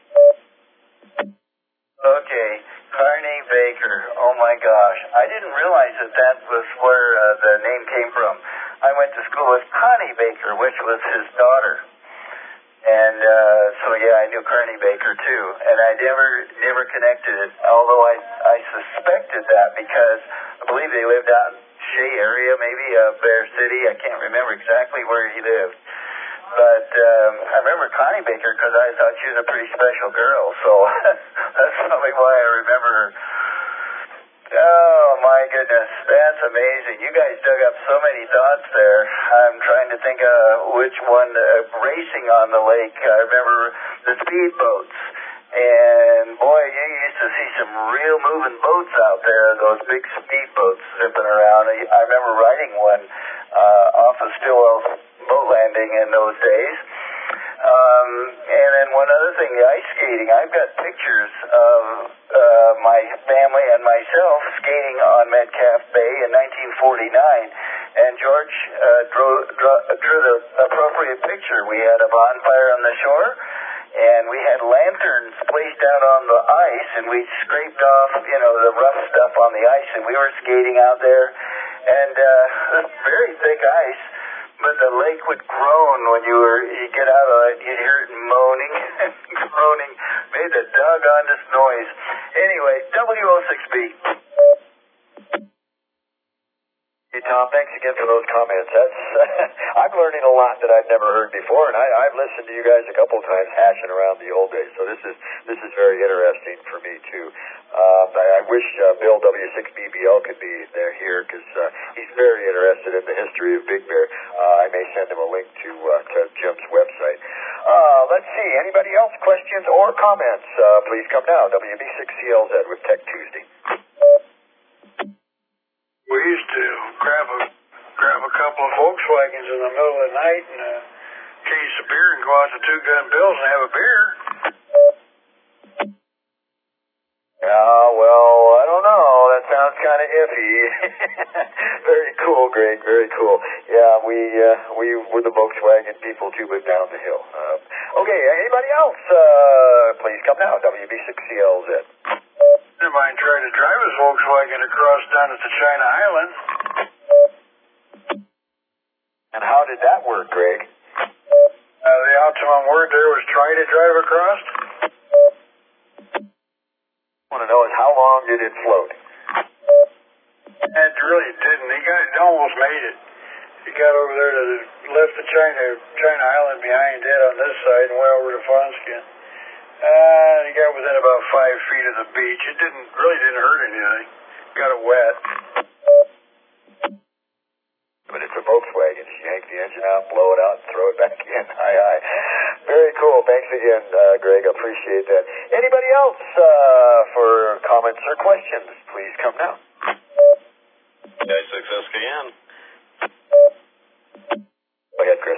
Okay, Carney Baker. Oh my gosh, I didn't realize that that was where uh, the name came from. I went to school with Connie Baker, which was his daughter. And uh, so, yeah, I knew Carney Baker, too. And I never never connected it, although I, I suspected that because I believe they lived out in Shea area, maybe, uh, Bear City. I can't remember exactly where he lived. But um, I remember Connie Baker because I thought she was a pretty special girl. So that's probably why I remember her. Oh, my goodness. That's amazing. You guys dug up so many dots there. I'm trying to think of which one. Uh, racing on the lake. I remember the speedboats. And, boy, you used to see some real moving boats out there, those big speedboats zipping around. I remember riding one uh, off of Stillwell's boat landing in those days. Um, and then one other thing, the ice skating. I've got pictures of uh, my family and myself skating on Metcalf Bay in nineteen forty-nine. And George uh, drew, drew, drew the appropriate picture. We had a bonfire on the shore, and we had lanterns placed out on the ice, and we scraped off, you know, the rough stuff on the ice, and we were skating out there. And uh, very thick ice. But the lake would groan when you were, you get out of it, you'd hear it moaning and groaning, made the doggonest noise. Anyway, W O six B. Hey, Tom, thanks again for those comments. That's I'm learning a lot that I've never heard before, and I, I've listened to you guys a couple of times hashing around the old days. So this is this is very interesting for me too. Uh, I, I wish uh, Bill W six B B L could be there here because uh, he's very interested in the history of Big Bear. Uh, I may send him a link to uh, to Jim's website. Uh, let's see. Anybody else? Questions or comments? Uh, please come now. W B six C L Z with Tech Tuesday. We used to grab a grab a couple of Volkswagens in the middle of the night and a case of beer and go out to Two Gun Bill's and have a beer. Yeah, well, I don't know. That sounds kind of iffy. Very cool, Greg. Very cool. Yeah, we uh, we were the Volkswagen people too, but down the hill. Uh, okay, anybody else? Uh, please come now. W B six C L Z. Mine tried to drive his Volkswagen across down at the China Island. And how did that work, Greg? Uh, the optimum word there was try to drive across. I want to know is how long did it float? It really didn't. He got it almost made it. He got over there to the, left the China China Island behind it on this side and went over to Fonskin. Uh, he got within about five feet of the beach. It didn't really didn't hurt anything. Got it wet. But it's a Volkswagen. You yank the engine out, blow it out, and throw it back in. Aye, aye. Very cool. Thanks again, uh, Greg. I appreciate that. Anybody else uh, for comments or questions? Please come now. K I six S K N. Go ahead, Chris.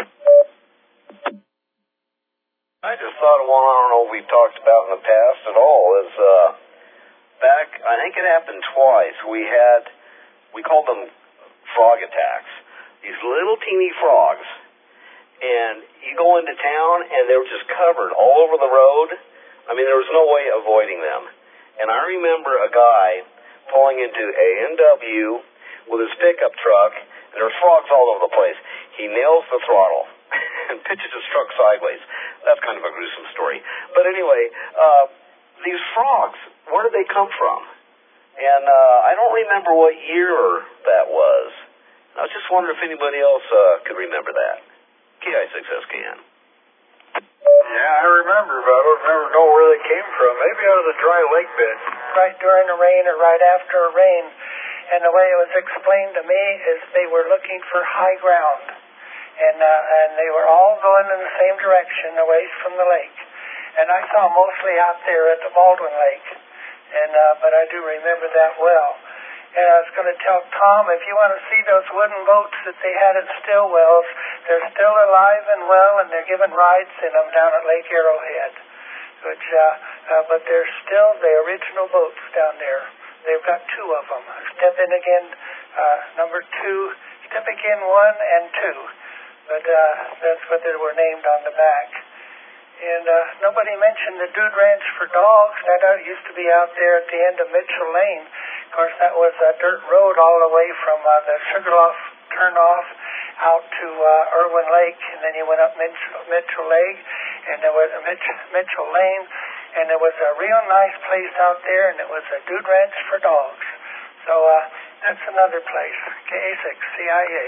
I just thought of one I don't know if we've talked about in the past at all is uh, back, I think it happened twice. We had, we called them frog attacks. These little teeny frogs. And you go into town and they were just covered all over the road. I mean, there was no way avoiding them. And I remember a guy pulling into A and W with his pickup truck, and there were frogs all over the place. He nails the throttle and pitches his truck sideways. That's kind of a gruesome story. But anyway, uh, these frogs, where did they come from? And uh, I don't remember what year that was. I was just wondering if anybody else uh, could remember that. K I six S K N. Yeah, I remember, but I don't remember know where they came from. Maybe out of the dry lake bed. Right during the rain or right after a rain. And the way it was explained to me is they were looking for high ground. And uh, and they were all going in the same direction away from the lake. And I saw mostly out there at the Baldwin Lake. And uh, but I do remember that well. And I was going to tell Tom, if you want to see those wooden boats that they had at Stillwell's, they're still alive and well, and they're giving rides in them down at Lake Arrowhead. Which, uh, uh, but they're still the original boats down there. They've got two of them. Step in again, uh, number two, Step again one and two. But uh, that's what they were named on the back. And uh, nobody mentioned the Dude Ranch for Dogs. That used to be out there at the end of Mitchell Lane. Of course, that was a dirt road all the way from uh, the Sugarloaf turnoff out to uh, Irwin Lake, and then you went up Mitchell, Mitchell Lake, and there was a Mitch, Mitchell Lane, and there was a real nice place out there, and it was a Dude Ranch for Dogs. So uh, that's another place, K A six C I A.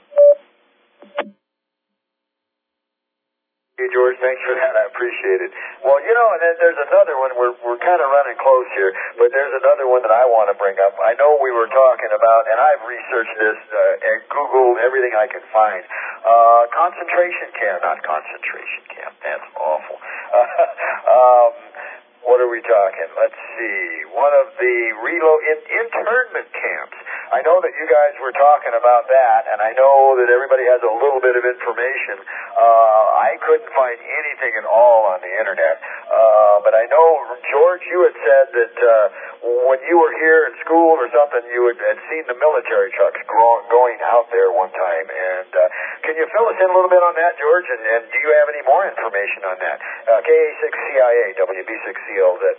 Hey, George, thanks for that. I appreciate it. Well, you know, and then there's another one. We're we're kind of running close here, but there's another one that I want to bring up. I know we were talking about, and I've researched this uh, and Googled everything I can find. Uh, concentration camp, not concentration camp. That's awful. um, what are we talking? Let's see. One of the relo in, internment camps. I know that you guys were talking about that, and I know that everybody has a little bit of information. Uh, I couldn't find anything at all on the internet. Uh, but I know, George, you had said that uh, when you were here in school or something, you had, had seen the military trucks go- going out there one time. And uh, can you fill us in a little bit on that, George? And, and do you have any more information on that? Uh, K A six C I A, W B six C L Z.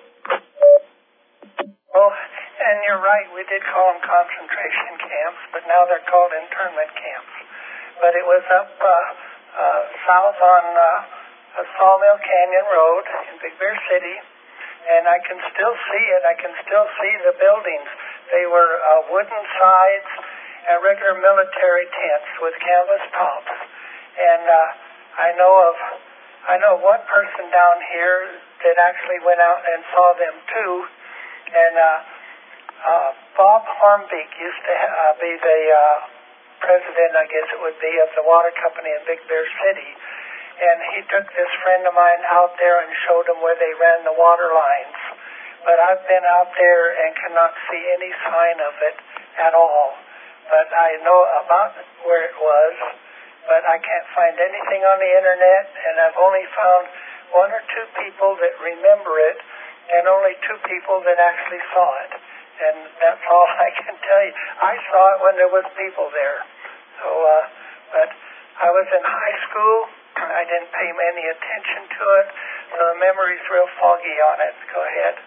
Well, and you're right, we did call them concentration camps, but now they're called internment camps. But it was up uh, uh, south on uh, Sawmill Canyon Road in Big Bear City, and I can still see it. I can still see the buildings. They were uh, wooden sides and regular military tents with canvas tops. And uh, I know of I know one person down here that actually went out and saw them too. And uh, uh, Bob Hornbeek used to uh, be the uh, president, I guess it would be, of the water company in Big Bear City. And he took this friend of mine out there and showed him where they ran the water lines. But I've been out there and cannot see any sign of it at all. But I know about where it was, but I can't find anything on the internet, and I've only found one or two people that remember it, and only two people that actually saw it. And that's all I can tell you. I saw it when there was people there. So, uh, but I was in high school. I didn't pay any attention to it, so the memory's real foggy on it. Go ahead.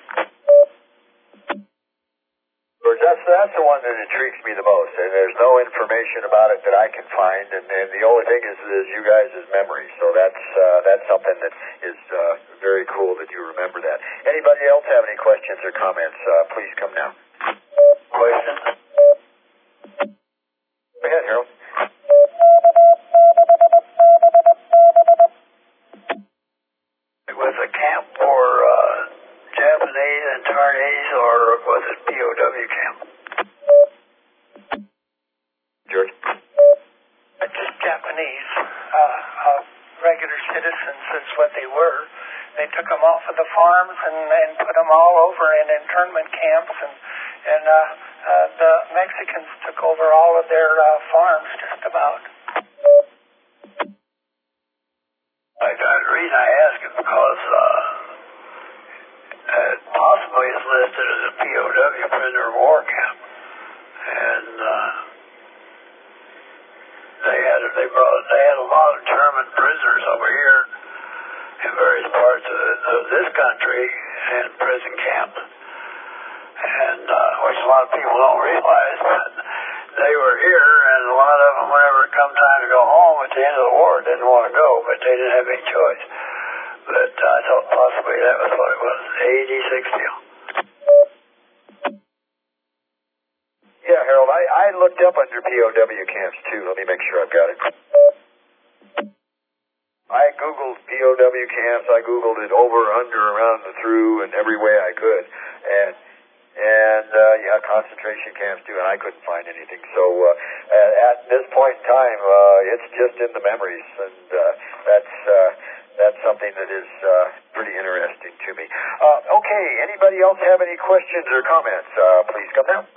George, that's, that's the one that intrigues me the most, and there's no information about it that I can find, and, and the only thing is, is you guys' memory. So that's uh, that's something that is uh, very cool that you remember that. Anybody else have any questions or comments? Uh, please come now. Question? Go ahead, Harold. It was a camp for uh, Japanese internees, or was it P O W camp? George? It's just Japanese. Uh, uh, regular citizens is what they were. They took them off of the farms and, and put them all over in internment camps, and, and uh, uh, the Mexicans took over all of their uh, farms just about. I, the reason I ask is because uh, uh, possibly it's listed as a P O W, prisoner of war camp, and uh, they had they brought they had a lot of internment prisoners over here in various parts of, of this country and prison camp, and uh, which a lot of people don't realize, but they were here, and a lot of them, whenever it come time to go home at the end of the war, didn't want to go, but they didn't have any choice. But uh, I thought possibly that was what it was, A D six deal. Yeah, Harold, I, I looked up under P O W camps, too. Let me make sure I've got it. I Googled P O W camps. I Googled it over, under, around, and through, and every way I could. And, and uh, yeah, concentration camps, too, and I couldn't find anything. So uh, at this point in time, uh, it's just in the memories, and uh, that's uh, that's something that is uh, pretty interesting to me. Uh, okay, anybody else have any questions or comments? Uh, please come down.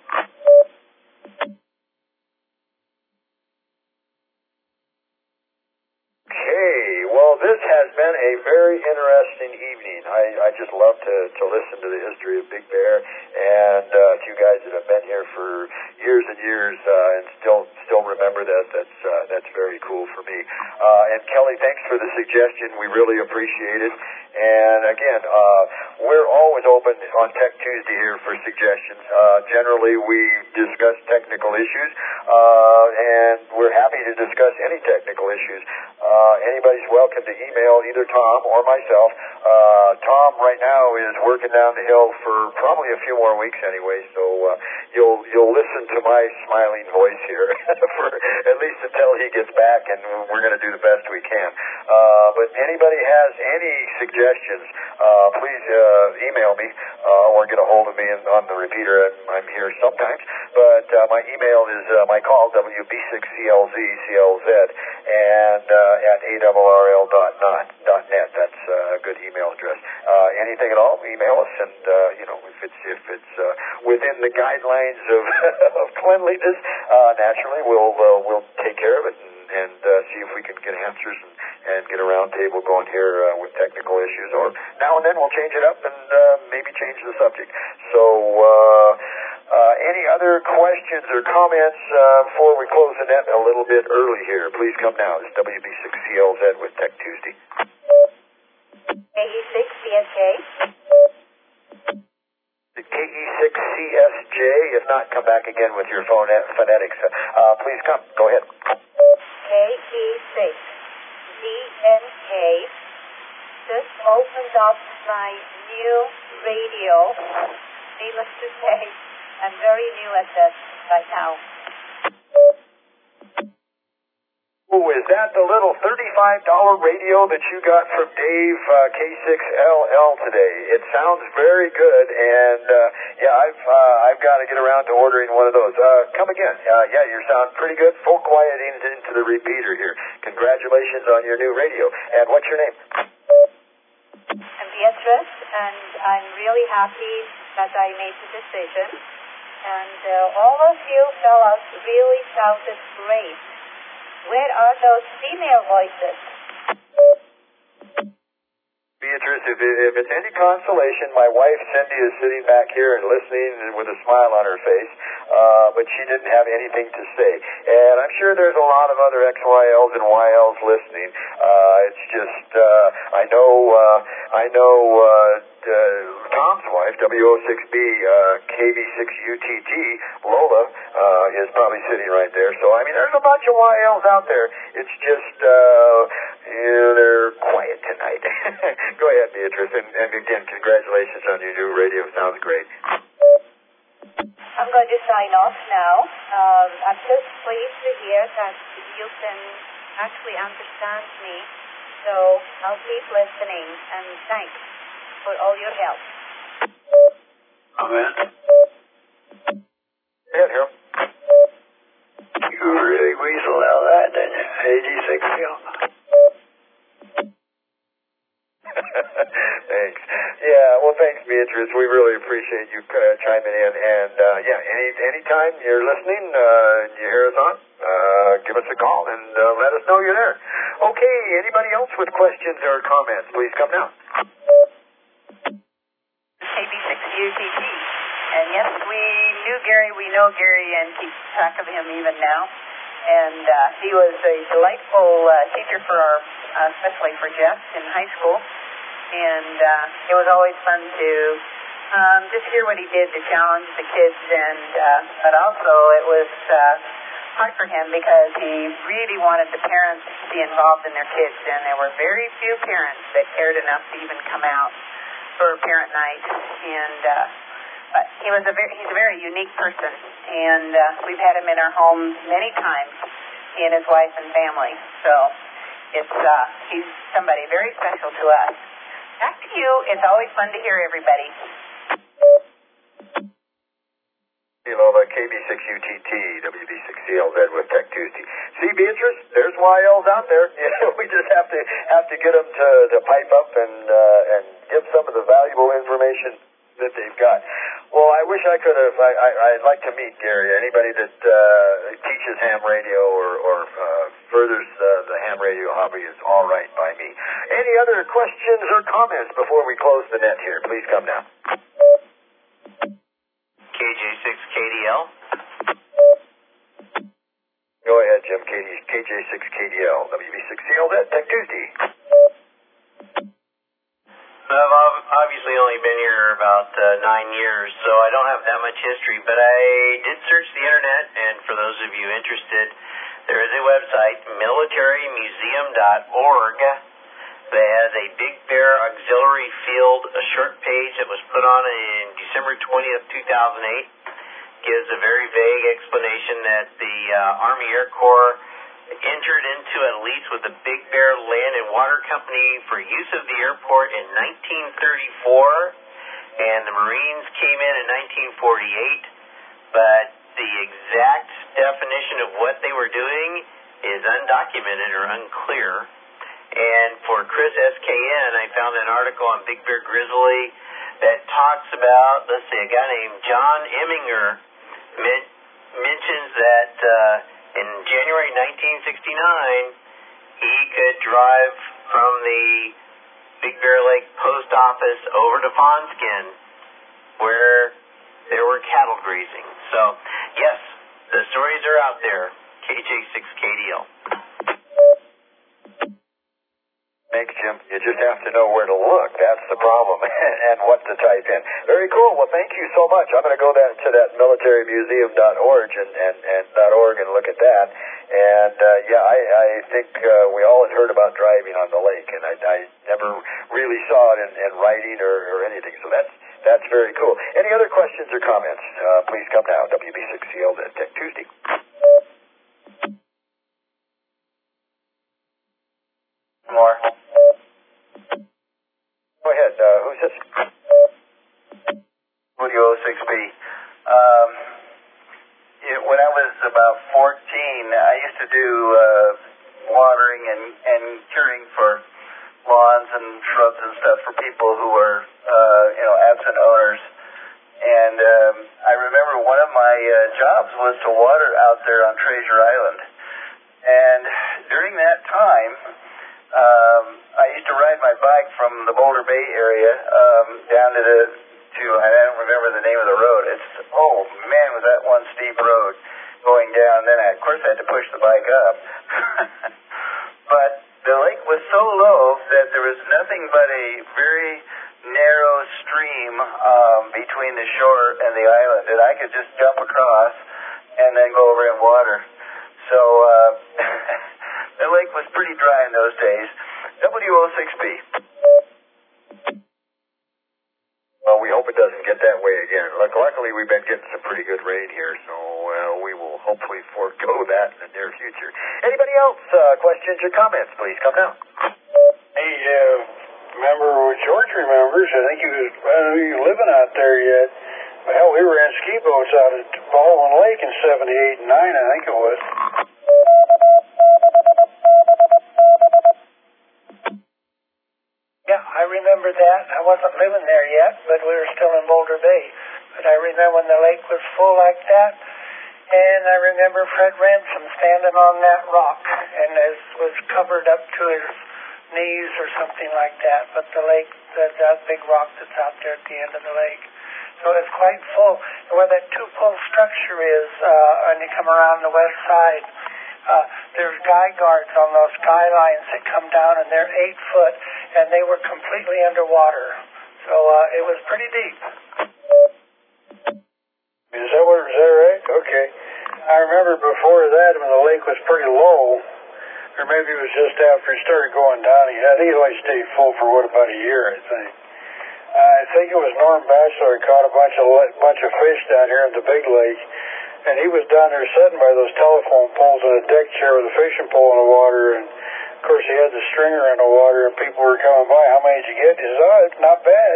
Okay, well, this has been a very interesting evening. I, I just love to, to listen to the history of Big Bear, and uh, to you guys that have been here for years and years uh, and still still remember that. That's uh, that's very cool for me. Uh, and Kelly, thanks for the suggestion. We really appreciate it. And again, uh, we're always open on Tech Tuesday here for suggestions. Uh, generally, we discuss technical issues, uh, and we're happy to discuss any technical issues. Uh, anybody's welcome to email either Tom or myself. Uh, Tom right now is working down the hill for probably a few more weeks anyway, so uh, you'll you'll listen to my smiling voice here for at least until he gets back, and we're going to do the best we can. Uh, but anybody has any suggestions, uh, please uh, email me uh, or get a hold of me in, on the repeater. I'm, I'm here sometimes, but uh, my email is uh, my call, W B six C L Z C L Z, and uh, at A R R L dot net. That's uh, a good email address. Uh, anything at all, email us, and uh, you know, if it's if it's uh, within the guidelines of, of cleanliness, uh, naturally we'll uh, we'll take care of it and, and uh, see if we can get answers and, and get a round table going here uh, with technical issues. Or now and then we'll change it up and uh, maybe change the subject. So. Uh, Uh, any other questions or comments uh, before we close the net a little bit early here? Please come now. It's W B six C L Z with Tech Tuesday. K E six C S J. The K E six C S J. If not, come back again with your phone phonetics. Uh, please come. Go ahead. K E six D N K. Just opened up my new radio. Needless to say, I'm very new at this right now. Oh, is that the little thirty-five dollar radio that you got from Dave uh, K six L L today? It sounds very good, and uh, yeah, I've uh, I've got to get around to ordering one of those. Uh, come again. Uh, yeah, you sound pretty good. Full quiet into, into the repeater here. Congratulations on your new radio. And what's your name? I'm Beatrice, and I'm really happy that I made the decision. And uh, all of you fellows really sounded great. Where are those female voices? Beatrice, if, it, if it's any consolation, my wife Cindy is sitting back here and listening with a smile on her face, uh, but she didn't have anything to say. And I'm sure there's a lot of other X Y Ls and Y Ls listening. Uh, it's just, uh, I know, uh, I know, uh, Uh, Tom's wife, W O six B, uh, K V six U T T, Lola, uh, is probably sitting right there. So, I mean, there's a bunch of Y Ls out there. It's just, uh, you know, they're quiet tonight. Go ahead, Beatrice, and, and again, congratulations on your new radio. Sounds great. I'm going to sign off now. Um, I'm just pleased to hear that you can actually understand me. So, I'll keep listening, and thanks for all your help. Amen. Yeah, Harold. You really weaseled out that, didn't you? eighty-six, Phil. Yeah, well, thanks, Beatrice. We really appreciate you uh, chiming in. And, uh, yeah, any anytime you're listening, uh, you hear us on, uh, give us a call and uh, let us know you're there. Okay, anybody else with questions or comments, please come now. K B six U T T. And yes, we knew Gary, we know Gary, and keep track of him even now. And uh, he was a delightful uh, teacher for our, uh, especially for Jeff in high school. And uh, it was always fun to um, just hear what he did to challenge the kids. And uh, but also it was uh, hard for him because he really wanted the parents to be involved in their kids. And there were very few parents that cared enough to even come out for parent night. And uh, but he was a very, he's a very unique person. And uh, we've had him in our home many times, he and his wife and family. So it's uh, he's somebody very special to us. Back to you. It's always fun to hear everybody. Hello, K B six U T T, W B six C L Z with Tech Tuesday. See, Beatrice, there's Y Ls out there. We just have to have to get them to, to pipe up and uh, and give some of the valuable information that they've got. Well, I wish I could have. I, I, I'd like to meet Gary. Anybody that uh, teaches ham radio or, or uh, furthers uh, the ham radio hobby is all right by me. Any other questions or comments before we close the net here? Please come now. K J six K D L. Go ahead, Jim. K J six K D L, W B six C L Z, Tech Tuesday. I've obviously only been here about uh, nine years, so I don't have that much history, but I did search the internet, and for those of you interested, there is a website, military museum dot org, that has a Big Bear Auxiliary Field, a short page that was put on in December twentieth, two thousand eight, gives a very vague explanation that the uh, Army Air Corps entered into a lease with the Big Bear Land and Water Company for use of the airport in nineteen thirty-four, and the Marines came in in nineteen forty-eight, but the exact definition of what they were doing is undocumented or unclear. And for Chris S K N, I found an article on Big Bear Grizzly that talks about, let's see, a guy named John Eminger men- mentions that uh, in January nineteen sixty-nine, he could drive from the Big Bear Lake post office over to Fawnskin, where there were cattle grazing. So, yes, the stories are out there. K J six K D L. Thanks, Jim. You just have to know where to look. That's the problem, and what to type in. Very cool. Well, thank you so much. I'm going to go that, to that military museum dot org and, and, and .org and look at that. And, uh, yeah, I, I think uh, we all had heard about driving on the lake, and I, I never really saw it in, in writing or, or anything. So that's that's very cool. Any other questions or comments? Uh, please come now. W B six C L Z Tech Tuesday. More. Go ahead. Uh, who's this? Woody oh six B. Um, you know, when I was about fourteen, I used to do uh, watering and, and curing for lawns and shrubs and stuff for people who were, uh, you know, absent owners. And um, I remember one of my uh, jobs was to water out there on Treasure Island. And during that time, Um, I used to ride my bike from the Boulder Bay area um, down to the, to, I don't remember the name of the road. It's, oh man, was that one steep road going down. Then, I, of course, I had to push the bike up. But the lake was so low that there was nothing but a very narrow stream um, between the shore and the island that I could just jump across and then go over and water. So, uh, the lake was pretty dry in those days. W oh six B. Well, we hope it doesn't get that way again. Look, luckily, we've been getting some pretty good rain here, so uh, we will hopefully forego that in the near future. Anybody else? Uh, questions or comments, please come now. Hey, uh, remember what George remembers? I think he was, I don't know if he was living out there yet. Hell, we were in ski boats out at Baldwin Lake in seventy-eight and nine, I think it was. Yeah, I remember that. that. I wasn't living there yet, but we were still in Boulder Bay. But I remember when the lake was full like that, and I remember Fred Ransom standing on that rock, and it was covered up to his knees or something like that. But the lake, that, that big rock that's out there at the end of the lake. So it's quite full. And where that two-pole structure is, uh, when you come around the west side, uh, there's guy guards on those sky lines that come down, and they're eight foot, and they were completely underwater. So uh, it was pretty deep. Is that what, is that right? Okay. I remember before that when the lake was pretty low, or maybe it was just after it started going down. I think it only stayed full for, what, about a year, I think. I think it was Norm Batchelor who caught a bunch of bunch of fish down here at the big lake, and he was down there sitting by those telephone poles in a deck chair with a fishing pole in the water, and of course he had the stringer in the water, and people were coming by. How many did you get? He said, oh, it's not bad.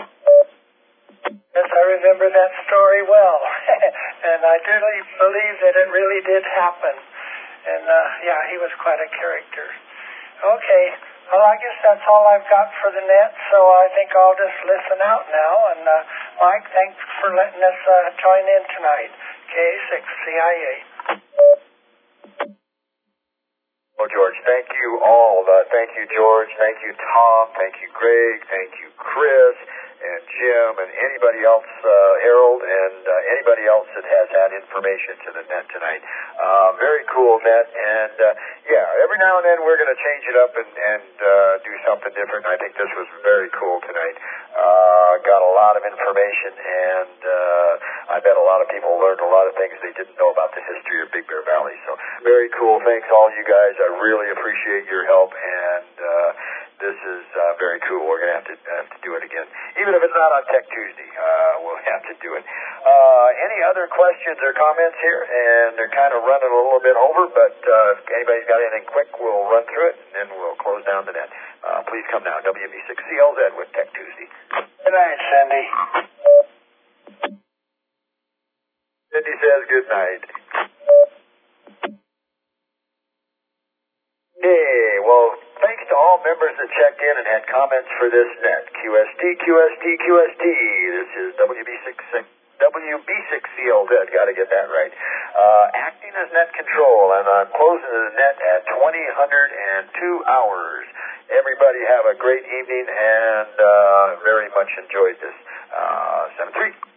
Yes, I remember that story well, and I do believe that it really did happen. And uh, yeah, he was quite a character. Okay. Well, I guess that's all I've got for the net, so I think I'll just listen out now. And, uh, Mike, thanks for letting us uh, join in tonight. K A six C I A. Well, George, thank you all. Uh, thank you, George. Thank you, Tom. Thank you, Greg. Thank you, Chris and Jim and anybody else, uh, Harold, and uh, anybody else that has had information to the net tonight. Uh, very cool net, and uh, yeah, every now and then we're going to change it up and, and uh, do something different. I think this was very cool tonight. Uh, got a lot of information, and uh, I bet a lot of people learned a lot of things they didn't know about the history of Big Bear Valley. So very cool. Thanks all you guys. I really appreciate your help, and uh, this is uh, very cool. We're going to have to have to do it again. Even if it's not on Tech Tuesday, uh, we'll have to do it. Uh, any other questions or comments here? And they're kind of running a little bit over, but uh, if anybody's got anything quick, we'll run through it, and then we'll close down the net. Uh, please come now. W B six C L Z with Tech Tuesday. Good night, Cindy. Cindy says good night. Hey, well, thanks to all members that checked in and had comments for this net. Q S T, Q S T, Q S T. This is W B six C L Z. Got to get that right. Uh, acting as net control, and I'm closing the net at twenty oh two hours. Everybody have a great evening, and uh, very much enjoyed this. Uh, seven three.